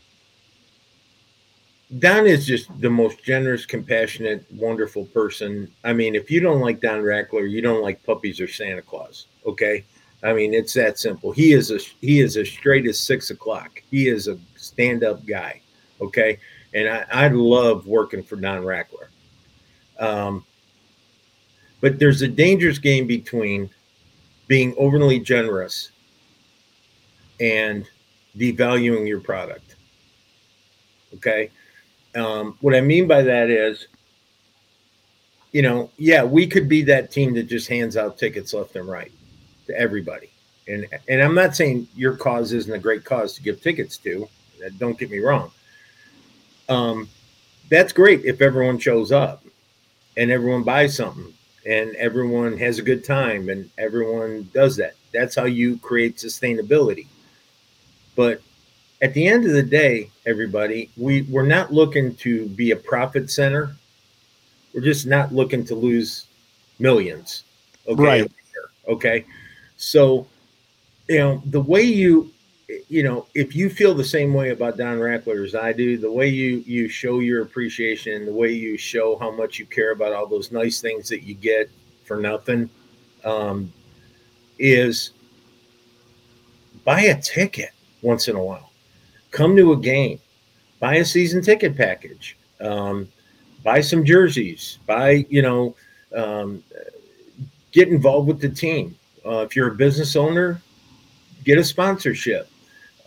Don is just the most generous, compassionate, wonderful person. I mean, if you don't like Don Rackler, you don't like puppies or Santa Claus. Okay. I mean, it's that simple. He is a he is as straight as six o'clock. He is a stand-up guy. Okay. And I, I love working for Don Rackler. Um, but there's a dangerous game between being overly generous and devaluing your product. Okay. Um, what I mean by that is, you know, yeah, we could be that team that just hands out tickets left and right to everybody. And, and I'm not saying your cause isn't a great cause to give tickets to. Don't get me wrong. Um, that's great if everyone shows up and everyone buys something and everyone has a good time and everyone does that. That's how you create sustainability. But at the end of the day, everybody, we, we're not looking to be a profit center. We're just not looking to lose millions. Okay. Right. Okay. So, you know, the way you, you know, if you feel the same way about Don Rackler as I do, the way you, you show your appreciation, the way you show how much you care about all those nice things that you get for nothing, um, is buy a ticket once in a while. Come to a game, buy a season ticket package, um, buy some jerseys, buy, you know, um, get involved with the team. Uh, if you're a business owner, get a sponsorship.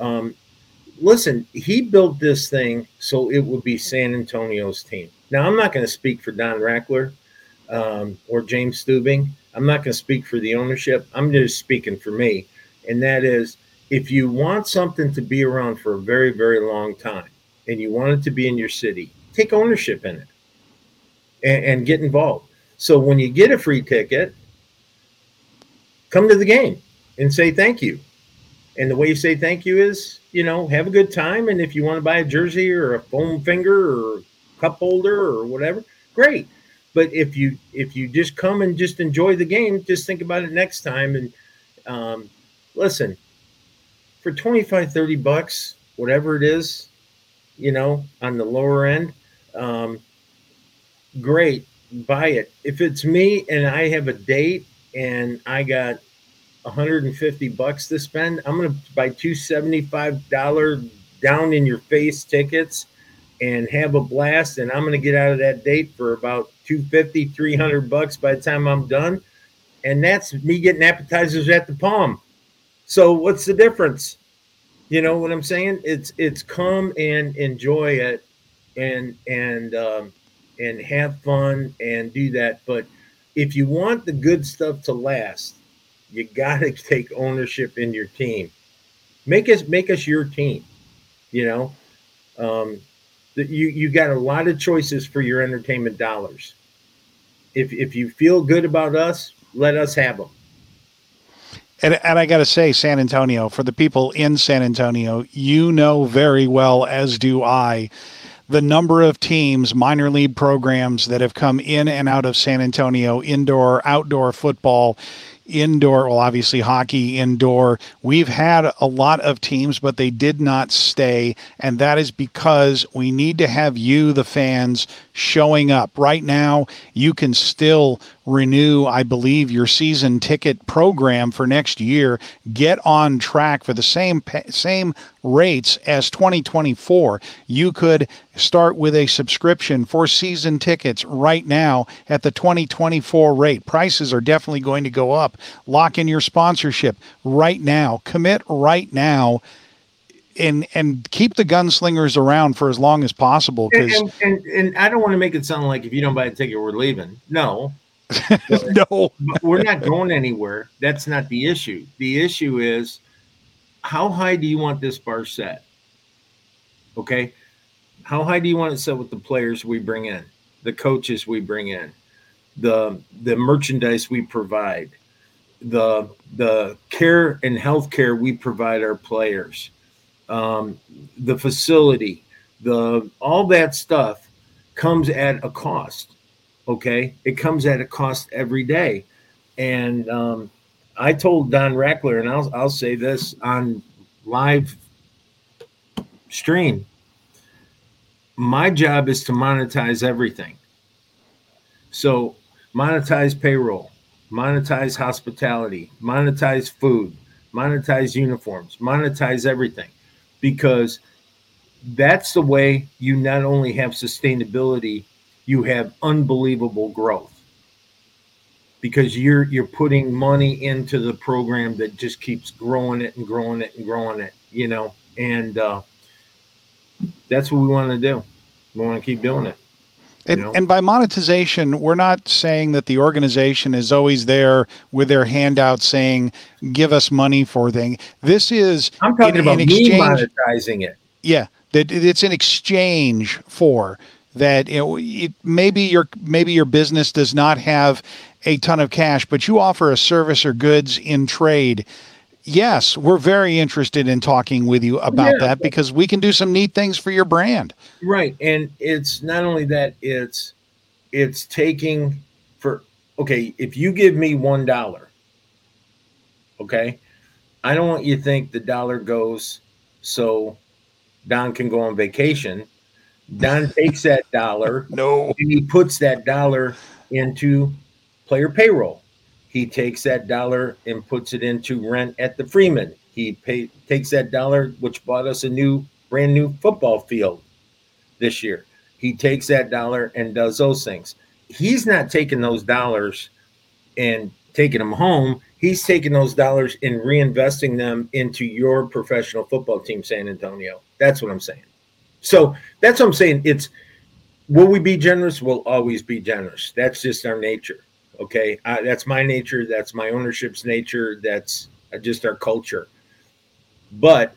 Um, listen, he built this thing so it would be San Antonio's team. Now, I'm not going to speak for Don Rackler um, or James Stubing. I'm not going to speak for the ownership. I'm just speaking for me. And that is, if you want something to be around for a very, very long time and you want it to be in your city, take ownership in it and, and get involved. So when you get a free ticket, come to the game and say thank you. And the way you say thank you is, you know, have a good time. And if you want to buy a jersey or a foam finger or a cup holder or whatever, great. But if you if you just come and just enjoy the game, just think about it next time. And um, listen, for twenty-five, thirty bucks, whatever it is, you know, on the lower end, um, great, buy it. If it's me and I have a date and I got one hundred fifty bucks to spend, I'm going to buy two seventy-five dollars down in your face tickets and have a blast. And I'm going to get out of that date for about two fifty, three hundred bucks by the time I'm done. And that's me getting appetizers at the Palm. So what's the difference? You know what I'm saying? It's, it's come and enjoy it and, and, um, and have fun and do that. But if you want the good stuff to last, you got to take ownership in your team. Make us make us your team. You know, um, that you you got a lot of choices for your entertainment dollars. If if you feel good about us, let us have them. And, and I got to say, San Antonio, for the people in San Antonio, you know very well, as do I, the number of teams, minor league programs that have come in and out of San Antonio, indoor, outdoor football, indoor, well, obviously hockey, indoor. We've had a lot of teams, but they did not stay. And that is because we need to have you, the fans, showing up. Right now, you can still renew, I believe, your season ticket program for next year. Get on track for the same same rates as twenty twenty-four. You could start with a subscription for season tickets right now at the twenty twenty-four rate. Prices are definitely going to go up. Lock in your sponsorship right now. Commit right now. And and keep the gunslingers around for as long as possible. And, and, and, and I don't want to make it sound like if you don't buy a ticket, we're leaving. No. No. But we're not going anywhere. That's not the issue. The issue is, how high do you want this bar set? Okay? How high do you want it set with the players we bring in, the coaches we bring in, the the merchandise we provide, the the care and health care we provide our players, um, the facility, the all that stuff comes at a cost. Okay, it comes at a cost every day. And um, I told Don Rackler, and I'll I'll say this on live stream, my job is to monetize everything. So monetize payroll, monetize hospitality, monetize food, monetize uniforms, monetize everything, because that's the way you not only have sustainability, you have unbelievable growth, because you're you're putting money into the program that just keeps growing it and growing it and growing it, you know, and uh, that's what we want to do. We want to keep doing it. And, you know? and by monetization, we're not saying that the organization is always there with their handout saying, give us money for things. This is I'm talking in, about in me exchange, monetizing it. Yeah, that it's an exchange for that. You know, it, maybe your maybe your business does not have a ton of cash, but you offer a service or goods in trade. Yes, we're very interested in talking with you about Yeah. that, because we can do some neat things for your brand. Right. And it's not only that, it's it's taking for okay, if you give me one dollar, okay, I don't want you to think the dollar goes so Don can go on vacation. Don takes that dollar no and he puts that dollar into player payroll. He takes that dollar and puts it into rent at the Freeman. He pay, takes that dollar, which bought us a new, brand new football field this year. He takes that dollar and does those things. He's not taking those dollars and taking them home. He's taking those dollars and reinvesting them into your professional football team, San Antonio. That's what I'm saying. So that's what I'm saying. It's, will we be generous? We'll always be generous. That's just our nature. Okay. I, that's my nature. That's my ownership's nature. That's just our culture. But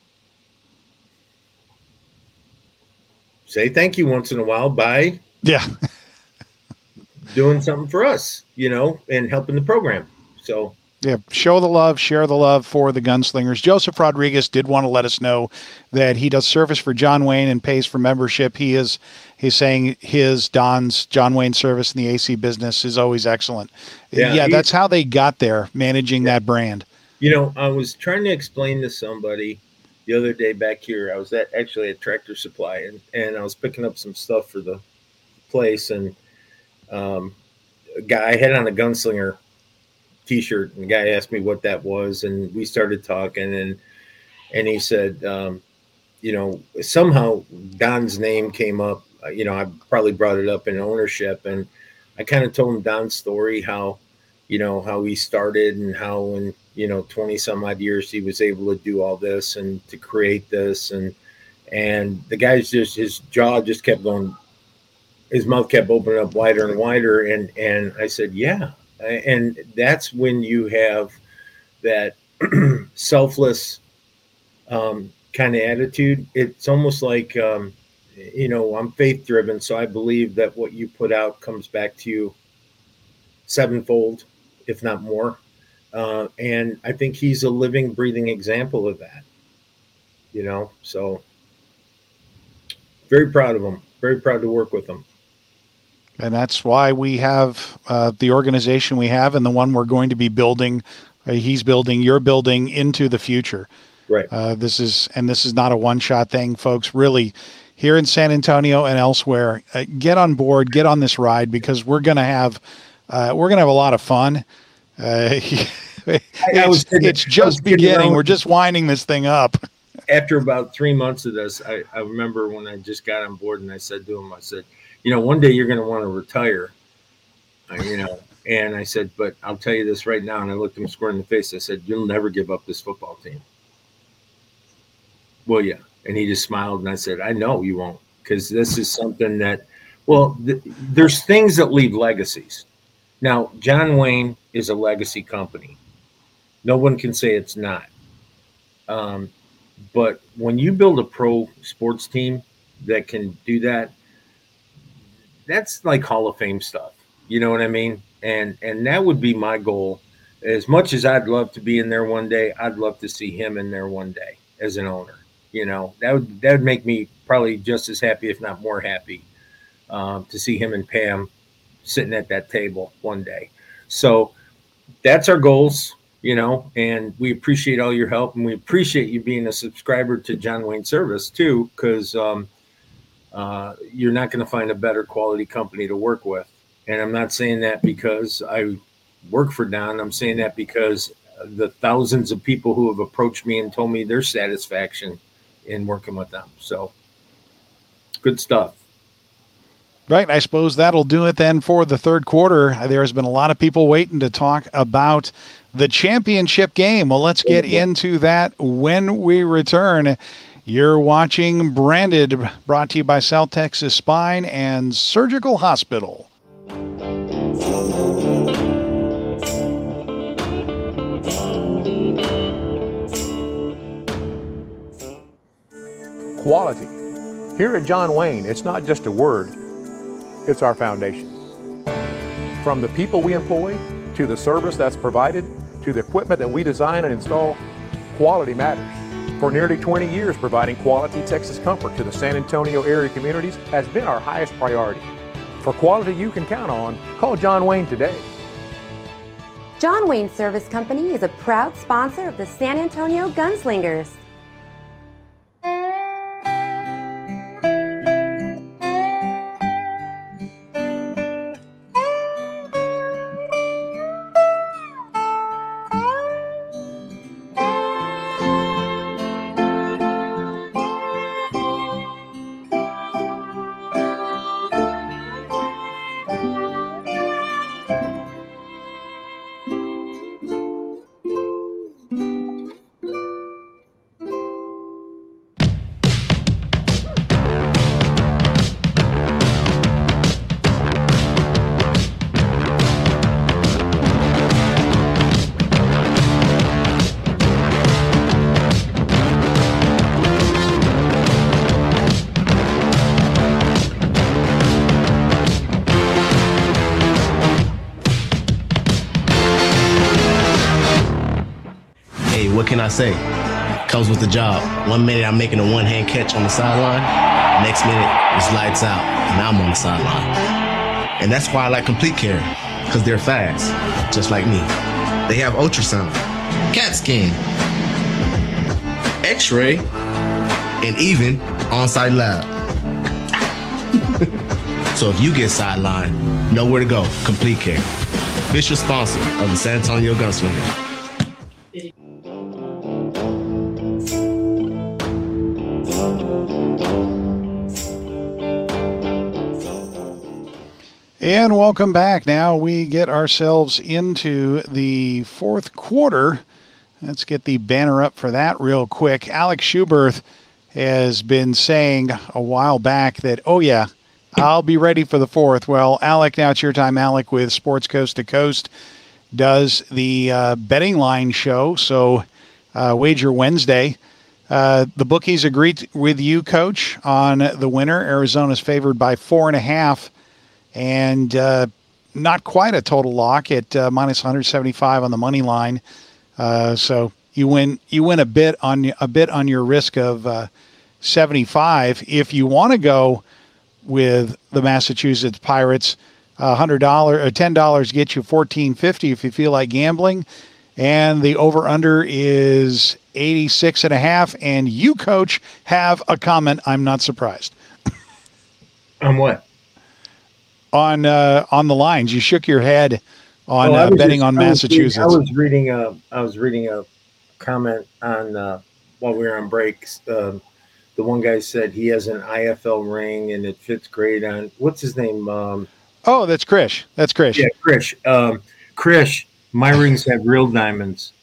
say thank you once in a while by yeah doing something for us, you know, and helping the program. So yeah, show the love, share the love for the Gunslingers. Joseph Rodriguez did want to let us know that he does service for John Wayne and pays for membership. He is, he's saying his Don's John Wayne service in the A C business is always excellent. Yeah, yeah that's how they got there, managing that brand. You know, I was trying to explain to somebody the other day back here. I was at actually at Tractor Supply, and, and I was picking up some stuff for the place, and um, a guy, I had on a Gunslinger T-shirt, and the guy asked me what that was, and we started talking, and and he said, um, you know, somehow Don's name came up. You know, I probably brought it up in ownership, and I kind of told him Don's story, how, you know, how he started and how in, you know, twenty some odd years he was able to do all this and to create this, and and the guy's just, his jaw just kept going, his mouth kept opening up wider and wider, and and I said, yeah. And that's when you have that selfless um, kind of attitude. It's almost like, um, you know, I'm faith driven. So I believe that what you put out comes back to you sevenfold, if not more. Uh, and I think he's a living, breathing example of that, you know, so very proud of him, very proud to work with him. And that's why we have uh, the organization we have, and the one we're going to be building. Uh, he's building, you're building into the future. Right. Uh, this is, and this is not a one-shot thing, folks. Really, here in San Antonio and elsewhere, uh, get on board, get on this ride, because we're going to have, uh, we're going to have a lot of fun. Uh, it's, it's just beginning. We're just winding this thing up. After about three months of this, I, I remember when I just got on board, and I said to him, I said, you know, one day you're going to want to retire, uh, you know, and I said, but I'll tell you this right now. And I looked him square in the face. I said, you'll never give up this football team. Well, yeah. And he just smiled, and I said, I know you won't, because this is something that, well, th- there's things that leave legacies. Now, John Wayne is a legacy company. No one can say it's not. Um, but when you build a pro sports team that can do that, that's like Hall of Fame stuff. You know what I mean? And and that would be my goal. As much as I'd love to be in there one day, I'd love to see him in there one day as an owner. You know, that would that would make me probably just as happy, if not more happy, um, to see him and Pam sitting at that table one day. So that's our goals, you know, and we appreciate all your help, and we appreciate you being a subscriber to John Wayne Service too, because um, uh, you're not going to find a better quality company to work with. And I'm not saying that because I work for Don. I'm saying that because the thousands of people who have approached me and told me their satisfaction in working with them. So good stuff. Right. I suppose that'll do it then for the third quarter. There's been a lot of people waiting to talk about the championship game. Well, let's get into that when we return. You're watching Branded, brought to you by South Texas Spine and Surgical Hospital. Quality. Here at John Wayne, it's not just a word, it's our foundation. From the people we employ, to the service that's provided, to the equipment that we design and install, quality matters. For nearly twenty years, providing quality Texas comfort to the San Antonio area communities has been our highest priority. For quality you can count on, call John Wayne today. John Wayne Service Company is a proud sponsor of the San Antonio Gunslingers. what can I say? Comes with the job. One minute I'm making a one-hand catch on the sideline. Next minute, it's lights out, and I'm on the sideline. And that's why I like Complete Care, because they're fast, just like me. They have ultrasound, CAT scan, X-ray, and even on-site lab. So if you get sidelined, know where to go. Complete Care. Official sponsor of the San Antonio Gunslingers. And welcome back. Now we get ourselves into the fourth quarter. Let's get the banner up for that real quick. Alex Schuberth has been saying a while back that, oh, yeah, I'll be ready for the fourth. Well, Alec, now it's your time. Alec with Sports Coast to Coast does the uh, betting line show. So uh, Wager Wednesday. Uh, the bookies agreed with you, Coach, on the winner. Arizona's favored by four and a half. And uh, not quite a total lock at uh, minus one seventy-five on the money line. Uh, so you win you win a bit on a bit on your risk of uh, seventy-five. If you want to go with the Massachusetts Pirates, one hundred dollars or ten dollars gets you fourteen fifty if you feel like gambling. And the over-under is eighty-six and a half. And you, Coach, have a comment. I'm not surprised. On what? On uh, on the lines, you shook your head on Oh, I uh, was betting just- on I was reading- Massachusetts. I was reading a I was reading a comment on uh, while we were on breaks. Um, the one guy said he has an I F L ring and it fits great on what's his name? Um, Oh, that's Krish. That's Krish. yeah, Krish. Um, Krish, my rings have real diamonds.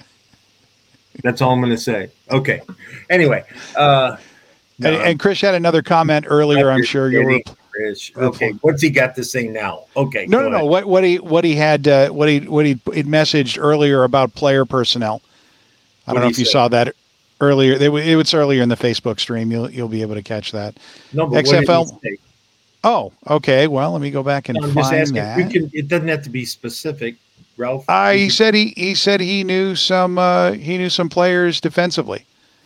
That's all I'm going to say. Okay. Anyway, uh, And, and Krish had another comment earlier. I'm sure you'll. kidding, Rep- Krish. Okay, what's he got to say now? Okay, no, go no, no. ahead. What what he what he had uh, what he what he it messaged earlier about player personnel. I What don't know did if he you say? saw that earlier. It, wa- it was earlier in the Facebook stream. You'll you'll be able to catch that. No, but X F L. what did he say? Oh, okay. Well, let me go back and I'm just find asking. that. We can, it doesn't have to be specific, Ralph. Uh, he said he he said he knew some uh, he knew some players defensively.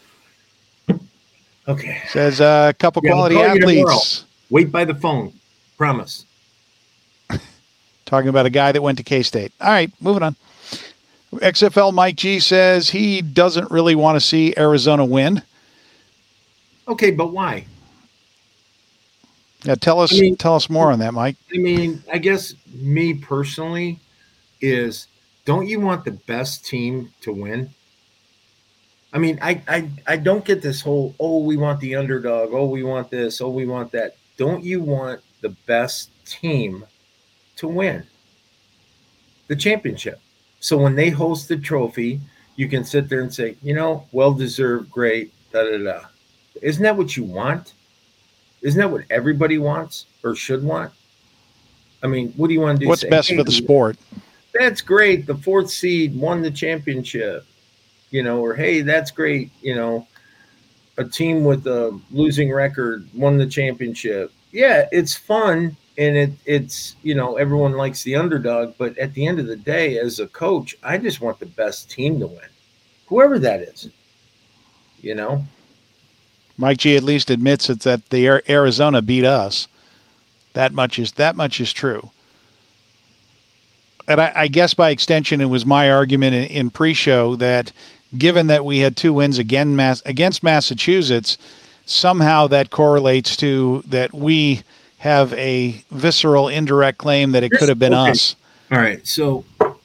Okay. Says uh, a couple Yeah, we'll quality call you tomorrow. athletes. Wait by the phone. Promise. Talking about a guy that went to K-State. All right, moving on. X F L Mike G says he doesn't really want to see Arizona win. Okay, but why? Yeah, tell us I mean- tell us more on that, Mike. I mean, I guess me personally is don't you want the best team to win? I mean, I, I I don't get this whole, oh, we want the underdog, oh, we want this, oh, we want that. Don't you want the best team to win the championship? So when they host the trophy, you can sit there and say, you know, well deserved, great, da da da. Isn't that what you want? Isn't that what everybody wants or should want? I mean, what do you want to do? What's Say, best "Hey, for the sport? That's great. The fourth seed won the championship, you know, or hey, that's great. You know, a team with a losing record won the championship. Yeah, it's fun. And it, it's, you know, everyone likes the underdog. But at the end of the day, as a coach, I just want the best team to win, whoever that is, you know. Mike G at least admits it that the Ar- Arizona beat us. That much is that much is true. And I, I guess by extension, it was my argument in, in pre-show that given that we had two wins again Mass, against Massachusetts, somehow that correlates to that we have a visceral indirect claim that it could have been Okay. us. All right. So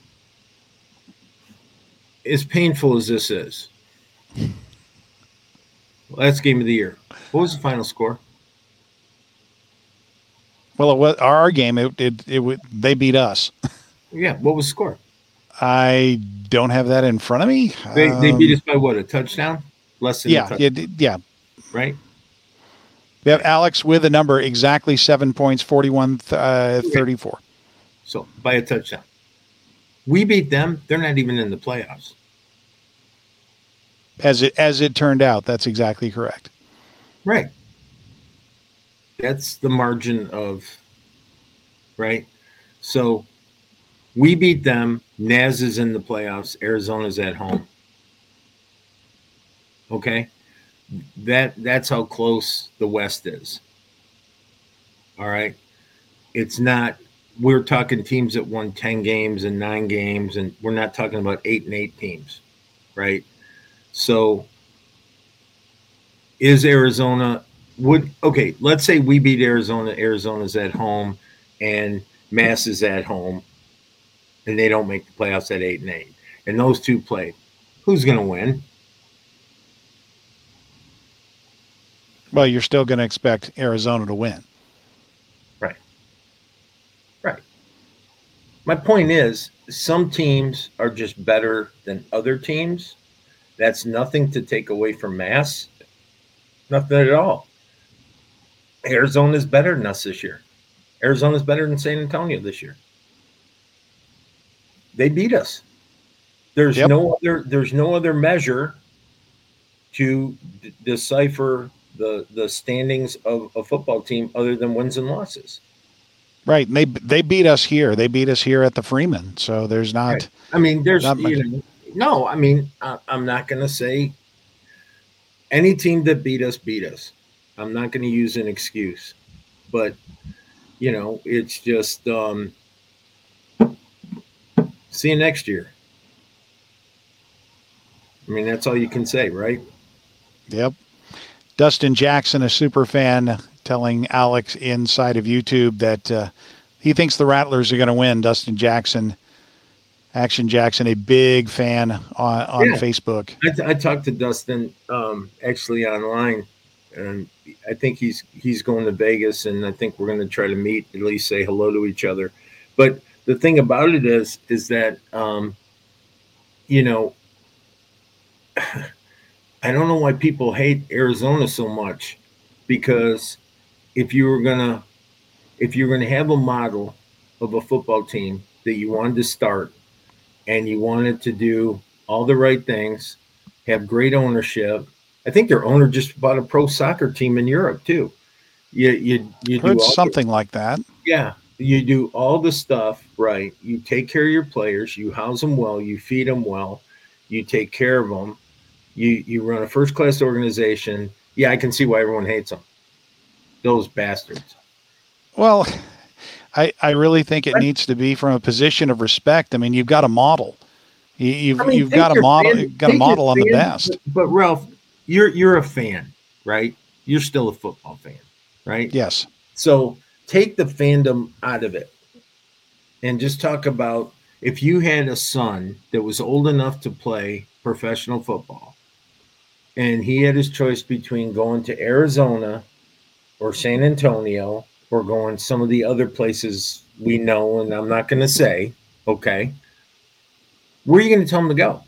as painful as this is, last game of the year, what was the final score? Well, it was our game. It it, it would they beat us. Yeah. What was the score? I don't have that in front of me. They, they Um, beat us by what? A touchdown? Less than a Yeah, touchdown, yeah, yeah. right? We have Alex with a number exactly seven points, forty-one uh, thirty-four. So by a touchdown. We beat them. They're not even in the playoffs. As it as it turned out, that's exactly correct. Right. That's the margin of, right? So we beat them. Naz is in the playoffs. Arizona's at home. Okay, that that's how close the West is. All right, it's not. We're talking teams that won ten games and nine games, and we're not talking about eight and eight teams, right? So, is Arizona would okay? Let's say we beat Arizona. Arizona's at home, and Mass is at home, and they don't make the playoffs at eight and eight, and those two play. Who's going to win? Well, you're still going to expect Arizona to win. Right. Right. My point is, some teams are just better than other teams. That's nothing to take away from Mass. Nothing at all. Arizona's better than us this year. Arizona's better than San Antonio this year. They beat us. There's yep. no other. There's no other measure to d- decipher the the standings of a football team other than wins and losses. Right. And they they beat us here. They beat us here at the Freeman. So there's not. Right. I mean, there's not much. You know, no. I mean, I, I'm not going to say any team that beat us beat us. I'm not going to use an excuse, but you know, it's just um, see you next year. I mean, that's all you can say, right? Yep. Dustin Jackson, a super fan, telling Alex inside of YouTube that uh, he thinks the Rattlers are going to win. Dustin Jackson, Action Jackson, a big fan on, on yeah. Facebook. I, t- I talked to Dustin um, actually online, and I think he's he's going to Vegas, and I think we're going to try to meet, at least say hello to each other. But the thing about it is, is that, um, you know, I don't know why people hate Arizona so much, because if you were gonna if you're gonna have a model of a football team that you wanted to start and you wanted to do all the right things, have great ownership. I think their owner just bought a pro soccer team in Europe too. You you you Heard do all something the, like that. Yeah. You do all the stuff right. You take care of your players, you house them well, you feed them well, you take care of them. You you run a first-class organization. Yeah, I can see why everyone hates them. Those bastards. Well, I I really think it needs to be from a position of respect. I mean, you've got a model. You, you've I mean, you've got a model. Fan, got a model on fan, the best. But Ralph, you're you're a fan, right? You're still a football fan, right? Yes. So take the fandom out of it, and just talk about if you had a son that was old enough to play professional football, and he had his choice between going to Arizona or San Antonio or going some of the other places we know, and I'm not going to say, okay, where are you going to tell him to go?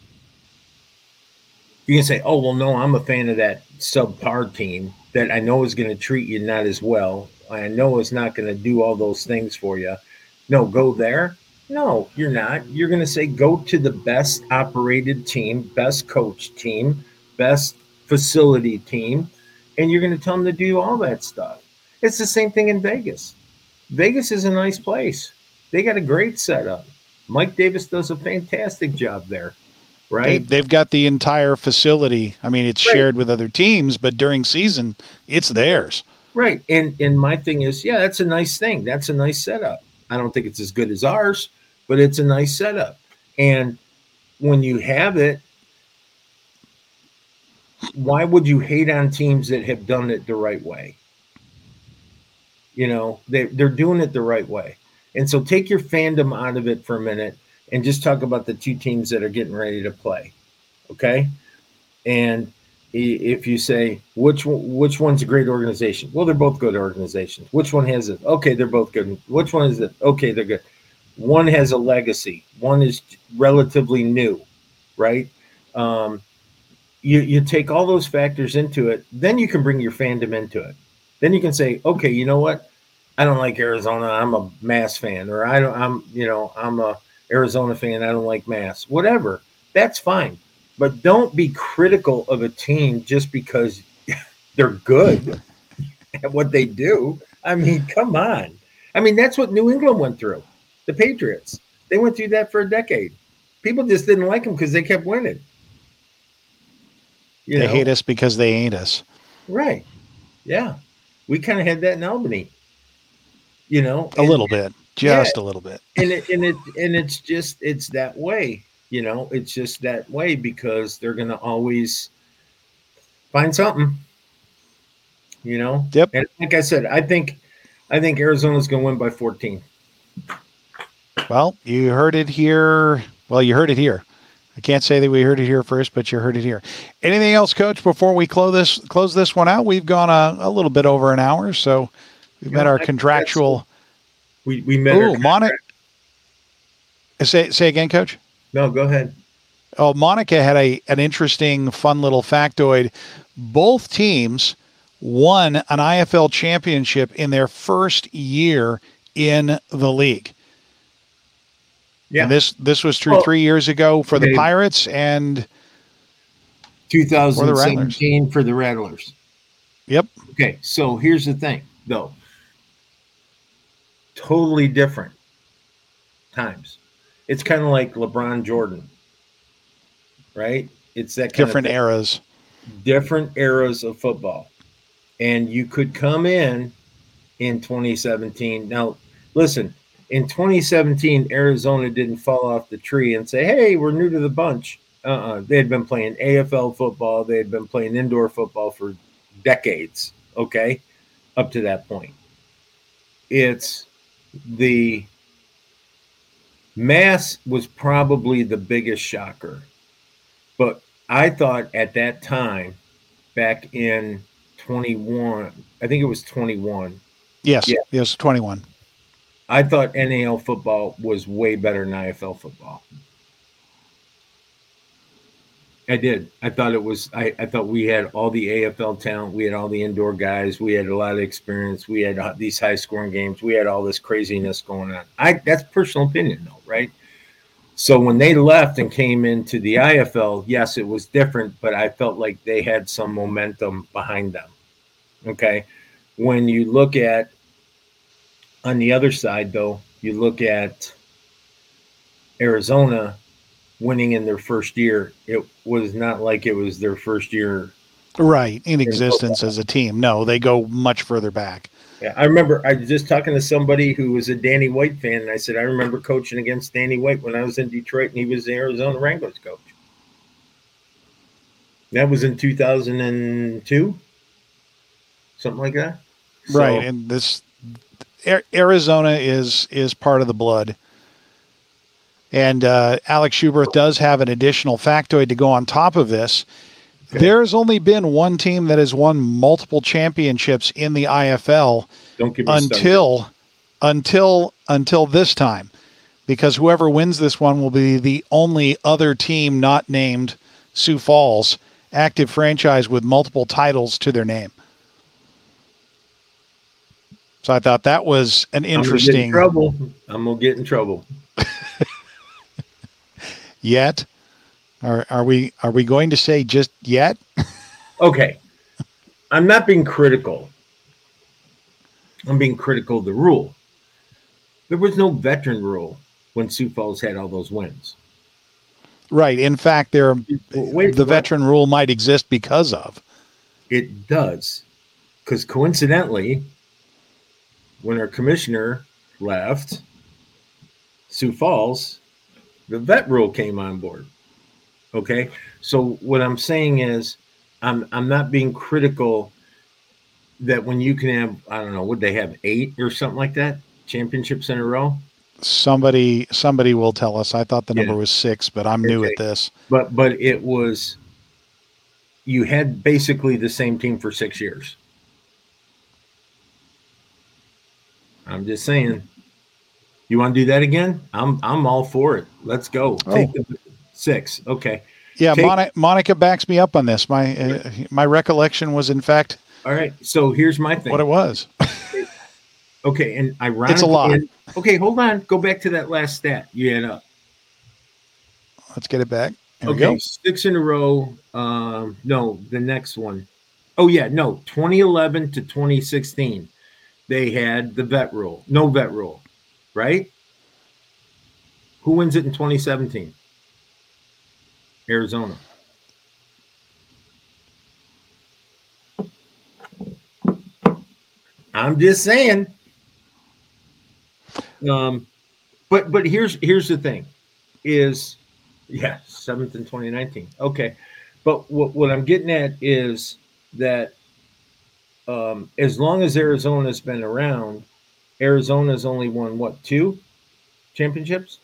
You can say, oh, well, no, I'm a fan of that subpar team that I know is going to treat you not as well. I know is not going to do all those things for you. No, go there. No, you're not. You're going to say go to the best operated team, best coach team, best facility team, and you're going to tell them to do all that stuff. It's the same thing in Vegas. Vegas is a nice place. They got a great setup. Mike Davis does a fantastic job there, right? They, they've got the entire facility. I mean, it's right. shared with other teams, but during season, it's theirs. Right. And and my thing is, yeah, that's a nice thing. That's a nice setup. I don't think it's as good as ours, but it's a nice setup. And when you have it, why would you hate on teams that have done it the right way? You know, they, they're doing it the right way. And so take your fandom out of it for a minute and just talk about the two teams that are getting ready to play. Okay. And if you say, which one, which one's a great organization? Well, they're both good organizations. Which one has it? Okay, they're both good. Which one is it? Okay, they're good. One has a legacy. One is relatively new, right? Um, you, you take all those factors into it. Then you can bring your fandom into it. Then you can say, okay, you know what? I don't like Arizona. I'm a Mass fan, or I don't. I'm, you know, I'm a Arizona fan. I don't like Mass. Whatever. That's fine. But don't be critical of a team just because they're good at what they do. I mean, come on. I mean, that's what New England went through. The Patriots. They went through that for a decade. People just didn't like them because they kept winning. You they know? hate us because they ain't us. Right. Yeah. We kind of had that in Albany. You know, A and- little bit, just a yeah. little bit. and it and it and it's just it's that way. You know, it's just that way because they're gonna always find something. You know. Yep. And like I said, I think I think Arizona's gonna win by fourteen. Well, you heard it here. Well, you heard it here. I can't say that we heard it here first, but you heard it here. Anything else, Coach, before we close this close this one out? We've gone a, a little bit over an hour, so we've met our contractual. We we met. Ooh, our Monica. Say say again, Coach. No, go ahead. Oh, Monica had a an interesting, fun little factoid. Both teams won an I F L championship in their first year in the league. Yeah. And this this was true Well, three years ago for the okay. Pirates and two thousand seventeen for the Rattlers. Yep. Okay, so here's the thing, though. Totally different times. It's kind of like LeBron Jordan, right? It's that kind different of thing. eras. Different eras of football. And you could come in in twenty seventeen. Now, listen, in twenty seventeen, Arizona didn't fall off the tree and say, hey, we're new to the bunch. Uh-uh. They had been playing A F L football. They had been playing indoor football for decades, okay, up to that point. It's the mass was probably the biggest shocker. But I thought at that time, back in twenty-one, I think it was twenty-one. Yes, Yeah. yes, twenty-one. I thought N A L football was way better than I F L football. I did. I thought it was, I, I thought we had all the A F L talent. We had all the indoor guys. We had a lot of experience. We had uh, these high scoring games. We had all this craziness going on. I That's personal opinion though, right? So when they left and came into the I F L, yes, it was different, but I felt like they had some momentum behind them. Okay. When you look at, on the other side though, you look at Arizona winning in their first year, it was not like it was their first year. Right, in existence as a team. No, they go much further back. Yeah, I remember I was just talking to somebody who was a Danny White fan, and I said, I remember coaching against Danny White when I was in Detroit, and he was the Arizona Wranglers coach. That was in two thousand two, something like that. So- Right, and this Ar- Arizona is is part of the blood. And uh, Alex Schubert does have an additional factoid to go on top of this. Okay. There's only been one team that has won multiple championships in the I F L Don't give me until until until this time, because whoever wins this one will be the only other team not named Sioux Falls active franchise with multiple titles to their name. So I thought that was an interesting. I'm gonna get in trouble. I'm gonna get in trouble. Yet, are are we are we going to say just yet? Okay, I'm not being critical. I'm being critical of the rule. There was no veteran rule when Sioux Falls had all those wins. Right. In fact, there Wait, the what? veteran rule might exist because of. It does, because coincidentally, when our commissioner left Sioux Falls, the vet rule came on board. Okay, so what I'm saying is, I'm I'm not being critical that when you can have, I don't know, would they have eight or something like that championships in a row? Somebody somebody will tell us. I thought the number Yeah. was six, but I'm new Okay. at this. But but it was, you had basically the same team for six years. I'm just saying. You want to do that again? I'm I'm all for it. Let's go. Take Oh. the six. Okay. Yeah, Take- Monica, Monica backs me up on this. My uh, my recollection was, in fact, All right. So here's my thing. what it was. Okay, and ironically, It's a lot. okay, hold on. Go back to that last stat you had up. Let's get it back. Here we Okay, go. six in a row. Um, no, the next one. Oh yeah, no, twenty eleven to twenty sixteen, they had the vet rule. No vet rule, right? Who wins it in twenty seventeen? Arizona. I'm just saying. Um, but but here's here's the thing, is yeah, seventh in twenty nineteen. Okay, but what what I'm getting at is that um, as long as Arizona's been around, Arizona's only won what, two championships?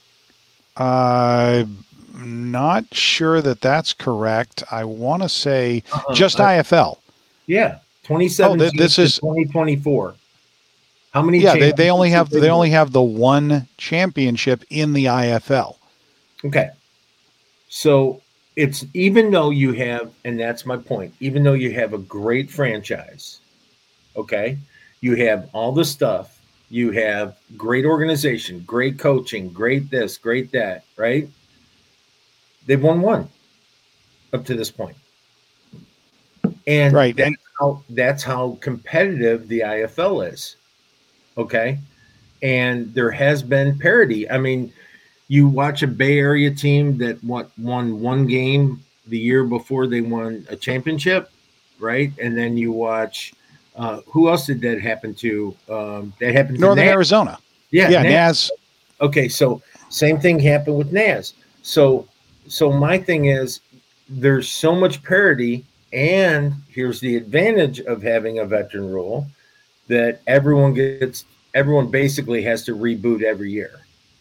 I'm not sure that that's correct. I want to say Uh-uh. just I- I F L. Yeah, twenty seventeen Oh, th- this to is- twenty twenty-four. How many? Yeah, they, they only have championships they did only have the one championship in the I F L. Okay. So it's, even though you have, and that's my point, even though you have a great franchise, okay, you have all the stuff, you have great organization, great coaching, great this, great that, right? They've won one up to this point. And Right, that's and- how that's how competitive the I F L is. Okay. And there has been parity. I mean, you watch a Bay Area team that what won one game the year before they won a championship, right? And then you watch uh, who else did that happen to? Um, that happened to Northern Naz. Arizona. Yeah, Yeah, Naz. Naz. Okay, so same thing happened with Naz. So so my thing is, there's so much parity, and here's the advantage of having a veteran rule, that everyone gets everyone basically has to reboot every year.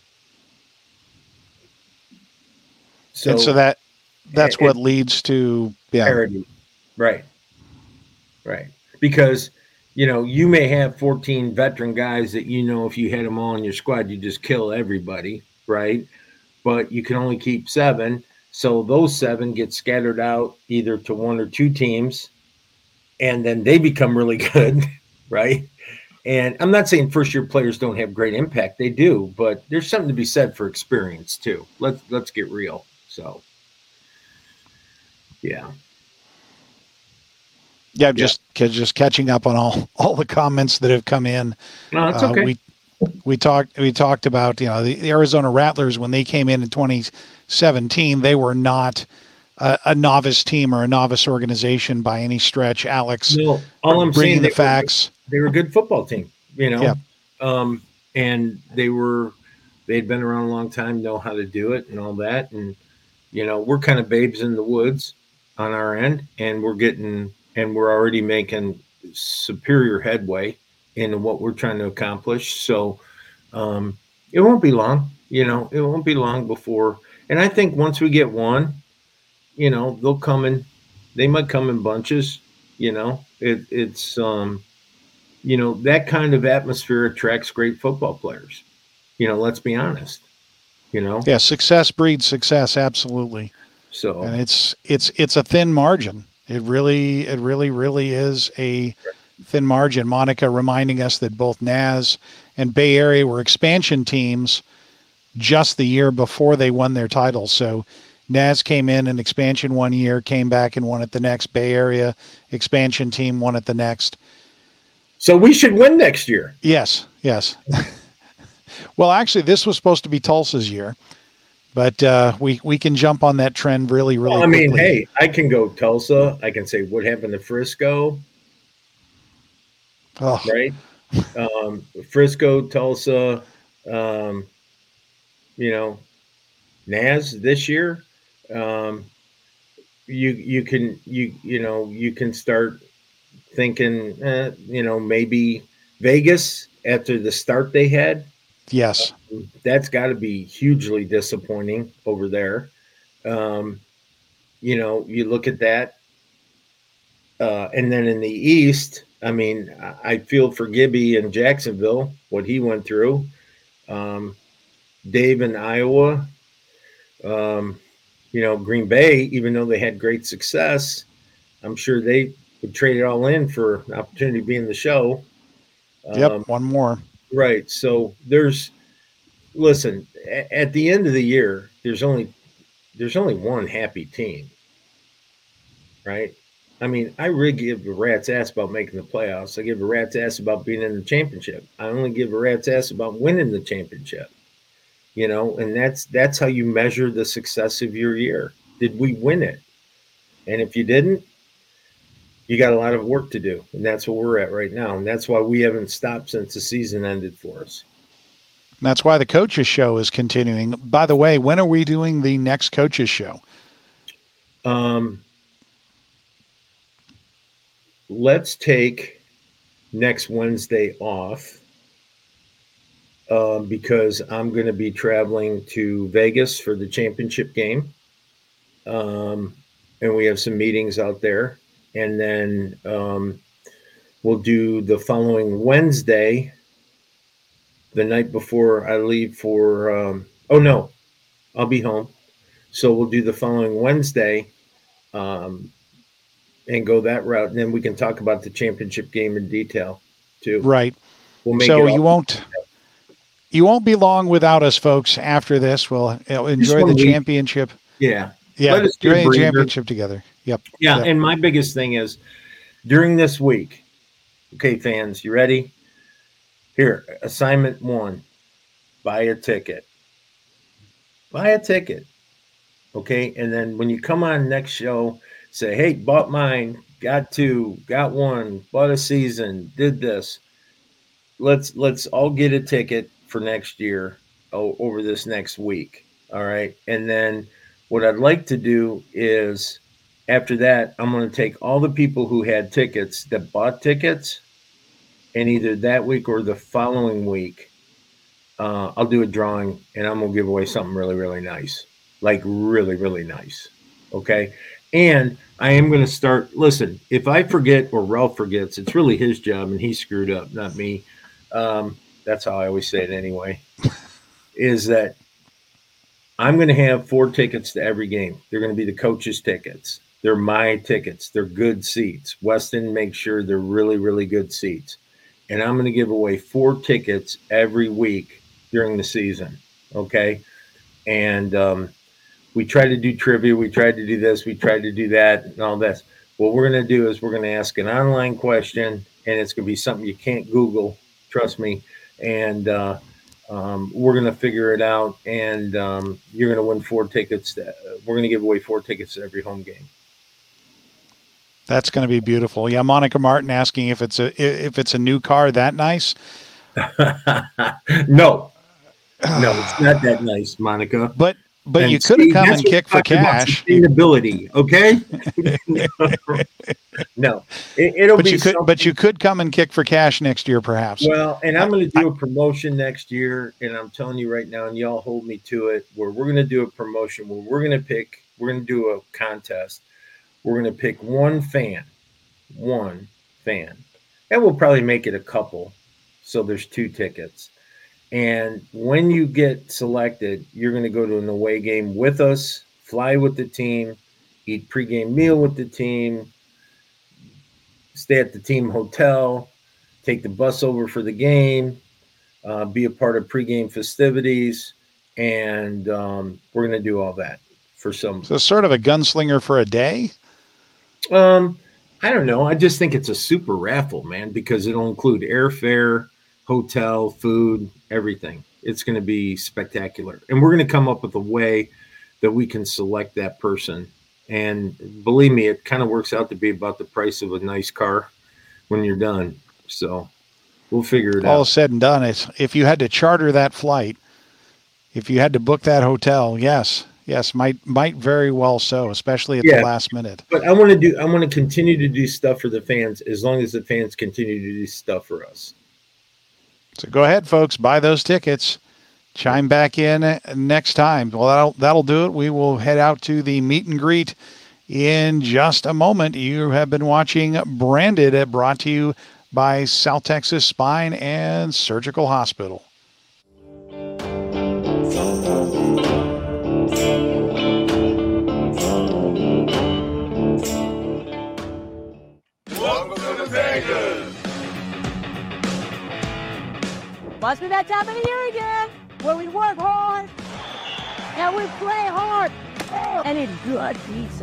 So, and so that that's it- what leads to yeah. parity. Right. Right. Because, you know, you may have fourteen veteran guys that, you know, if you had them all in your squad, you just kill everybody, right? But you can only keep seven. So those seven get scattered out either to one or two teams, and then they become really good, right? And I'm not saying first year players don't have great impact. They do, but there's something to be said for experience too. Let's let's get real. So yeah. Yeah, just ca- just catching up on all all the comments that have come in. No, it's Uh, okay. we we talked we talked about, you know, the, the Arizona Rattlers when they came in in twenty seventeen. They were not a, a novice team or a novice organization by any stretch. Alex, No, all I'm bringing saying, the they were- facts. They were a good football team, you know. Yeah. Um, and they were they'd been around a long time, know how to do it and all that. And you know, we're kind of babes in the woods on our end, and we're getting and we're already making superior headway in what we're trying to accomplish. So um, it won't be long, you know, it won't be long before. And I think once we get one, you know, they'll come in, they might come in bunches, you know, it, it's, um, you know, that kind of atmosphere attracts great football players. You know, let's be honest, you know? Yeah, success breeds success, absolutely. So and it's it's it's a thin margin. It really it really really is a thin margin. Monica reminding us that both Naz and Bay Area were expansion teams just the year before they won their titles. So Naz came in in expansion one year, came back and won it the next. Bay Area expansion team won it the next. So we should win next year. Yes, yes. Well, actually, this was supposed to be Tulsa's year, but uh, we we can jump on that trend really, really Well, I mean, quickly. hey, I can go Tulsa. I can say what happened to Frisco, Oh, right? Um, Frisco, Tulsa, um, you know, Naz this year. Um, you you can you you know you can start thinking, eh, you know, maybe Vegas after the start they had. yes. That's got to be hugely disappointing over there. Um, you know, you look at that. Uh, and then in the East, I mean, I I feel for Gibby in Jacksonville, what he went through. Um, Dave in Iowa, um, you know, Green Bay, even though they had great success, I'm sure they would trade it all in for an opportunity to be in the show. Yep, Um, one more. Right. So there's, listen, a- at the end of the year, there's only there's only one happy team. Right. I mean, I really give a rat's ass about making the playoffs. I give a rat's ass about being in the championship. I only give a rat's ass about winning the championship. You know, and that's that's how you measure the success of your year. Did we win it? And if you didn't, you got a lot of work to do, and that's what we're at right now. And that's why we haven't stopped since the season ended for us. And that's why the coaches show is continuing. By the way, when are we doing the next coaches show? Um, let's take next Wednesday off uh, because I'm going to be traveling to Vegas for the championship game. Um, and we have some meetings out there. And then um, we'll do the following Wednesday, the night before I leave for um, – oh, no, I'll be home. So we'll do the following Wednesday um, and go that route. And then we can talk about the championship game in detail too. Right. We'll make so it you won't you won't be long without us, folks. After this, we'll enjoy the week. championship. Yeah. Yeah. Let us do Enjoy the breather. championship together. Yep. Yeah. Yep. And my biggest thing is during this week, okay, fans, you ready? Here, assignment one, buy a ticket. Buy a ticket. Okay. And then when you come on next show, say, hey, bought mine, got two, got one, bought a season, did this. Let's let's all get a ticket for next year oh, over this next week. All right. And then what I'd like to do is after that, I'm going to take all the people who had tickets that bought tickets, and either that week or the following week, uh, I'll do a drawing and I'm going to give away something really, really nice. Like really, really nice. Okay. And I am going to start, listen, if I forget or Ralph forgets, it's really his job and he screwed up, not me. Um, that's how I always say it anyway, is that I'm going to have four tickets to every game. They're going to be the coaches' tickets. They're my tickets. They're good seats. Weston makes sure they're really, really good seats. And I'm going to give away four tickets every week during the season. Okay. And, um, we tried to do trivia. We tried to do this. We tried to do that and all this. What we're going to do is we're going to ask an online question, and it's going to be something you can't Google. Trust me. And uh, um, we're going to figure it out, and um, you're going to win four tickets. To, uh, we're going to give away four tickets to every home game. That's going to be beautiful. Yeah, Monica Martin asking if it's a if it's a new car that nice. No, no, it's not that nice, Monica. But. But And you could have see, come that's and what kicked for I'm talking about, cash. Sustainability, okay? No, it, it'll but be. you could, something- but you could come and kick for cash next year, perhaps. Well, and I'm going to do a promotion next year, and I'm telling you right now, and y'all hold me to it, where we're going to do a promotion where we're going to pick, we're going to do a contest. We're going to pick one fan, one fan, and we'll probably make it a couple, so there's two tickets. And when you get selected, you're going to go to an away game with us, fly with the team, eat pregame meal with the team, stay at the team hotel, take the bus over for the game, uh, be a part of pregame festivities, and um, we're going to do all that for some. So sort of a gunslinger for a day? Um, I don't know. I just think it's a super raffle, man, because it'll include airfare, hotel, food, everything. It's going to be spectacular. And we're going to come up with a way that we can select that person. And believe me, it kind of works out to be about the price of a nice car when you're done. So we'll figure it out. All said and done, it's, if you had to charter that flight, if you had to book that hotel, yes, yes, might might very well so, especially at Yeah. the last minute. But I want to do, I want to continue to do stuff for the fans as long as the fans continue to do stuff for us. So go ahead, folks, buy those tickets. Chime back in next time. Well, that'll, that'll do it. We will head out to the meet and greet in just a moment. You have been watching Branded, brought to you by South Texas Spine and Surgical Hospital. Welcome to Vegas. Must be that time of the year again, where we work hard and we play hard and eat good pizza.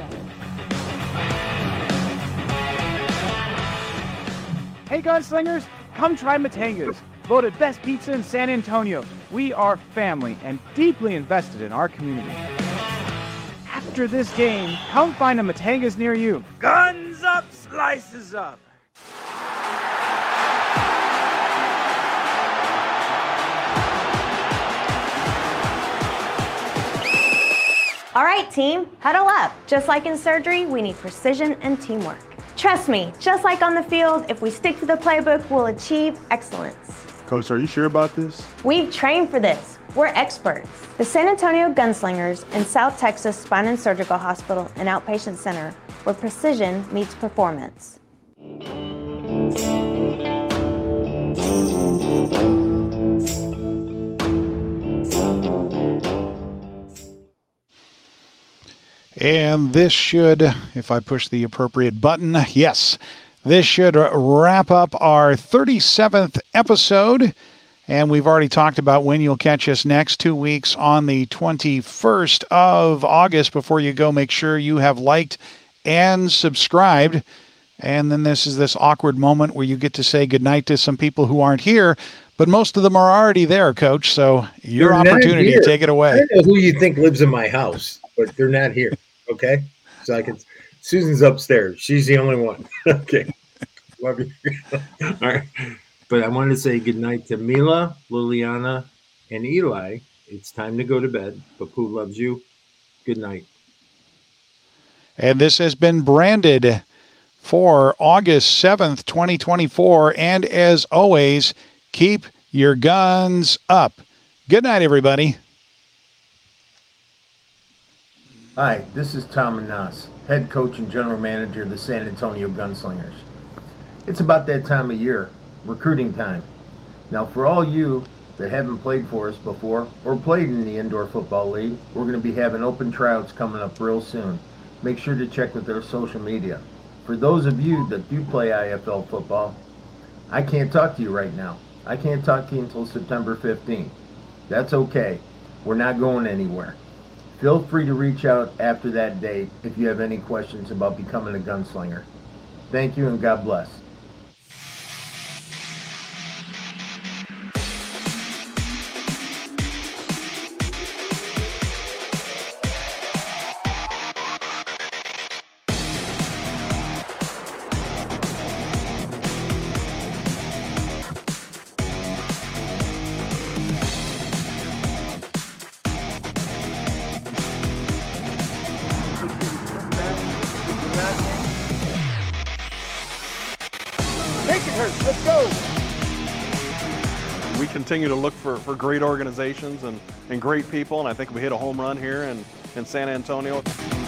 Hey gunslingers, come try Matanga's, voted best pizza in San Antonio. We are family and deeply invested in our community. After this game, come find a Matanga's near you. Guns up, slide! ice is up. All right, team, huddle up. Just like in surgery, we need precision and teamwork. Trust me, just like on the field, if we stick to the playbook, we'll achieve excellence. Coach, are you sure about this? We've trained for this. We're experts. The San Antonio Gunslingers and South Texas Spine and Surgical Hospital and Outpatient Center, where precision meets performance. And this should, if I push the appropriate button, yes, this should wrap up our thirty-seventh episode. And we've already talked about when you'll catch us next, two weeks on the twenty-first of August. Before you go, make sure you have liked and subscribed. And then this is this awkward moment where you get to say goodnight to some people who aren't here, but most of them are already there, Coach. So your They're not opportunity, here. take it away. I don't know who you think lives in my house, but they're not here. Okay, so I can. Susan's upstairs. She's the only one. Okay, love you. All right, but I wanted to say goodnight to Mila, Liliana, and Eli. It's time to go to bed. Papu loves you. Good night. And this has been branded for August seventh, twenty twenty-four. And as always, keep your guns up. Good night, everybody. Hi, this is Tom Manas, head coach and general manager of the San Antonio Gunslingers. It's about that time of year, recruiting time. Now, for all you that haven't played for us before or played in the Indoor Football League, we're going to be having open tryouts coming up real soon. Make sure to check with their social media. For those of you that do play I F L football, I can't talk to you right now. I can't talk to you until September fifteenth. That's okay. We're not going anywhere. Feel free to reach out after that date if you have any questions about becoming a gunslinger. Thank you and God bless. Let's go. We continue to look for, for great organizations and, and great people, and I think we hit a home run here in, in San Antonio.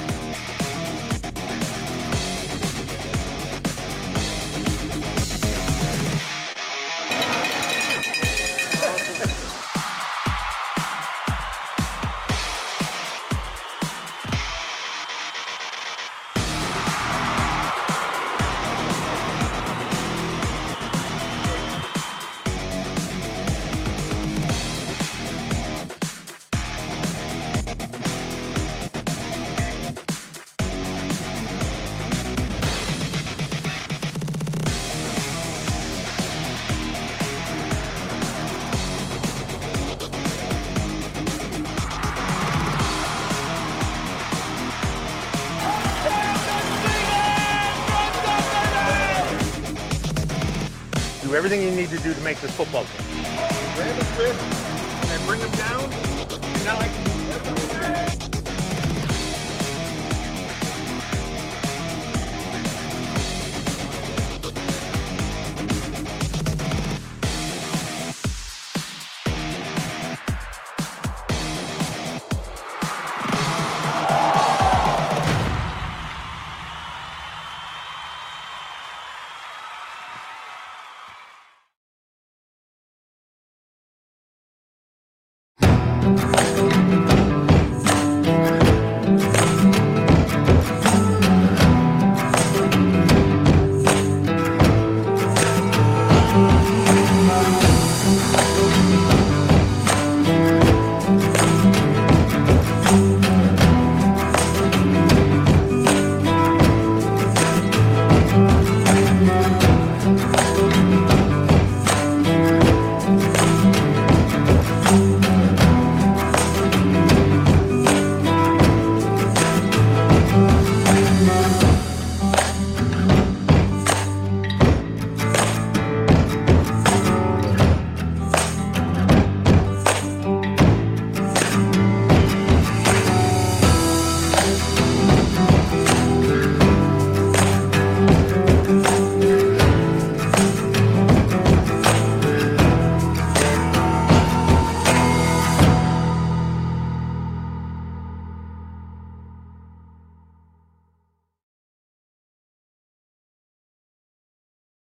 Do everything you need to do to make this football game. Grab his wrist and then bring him down. And now I can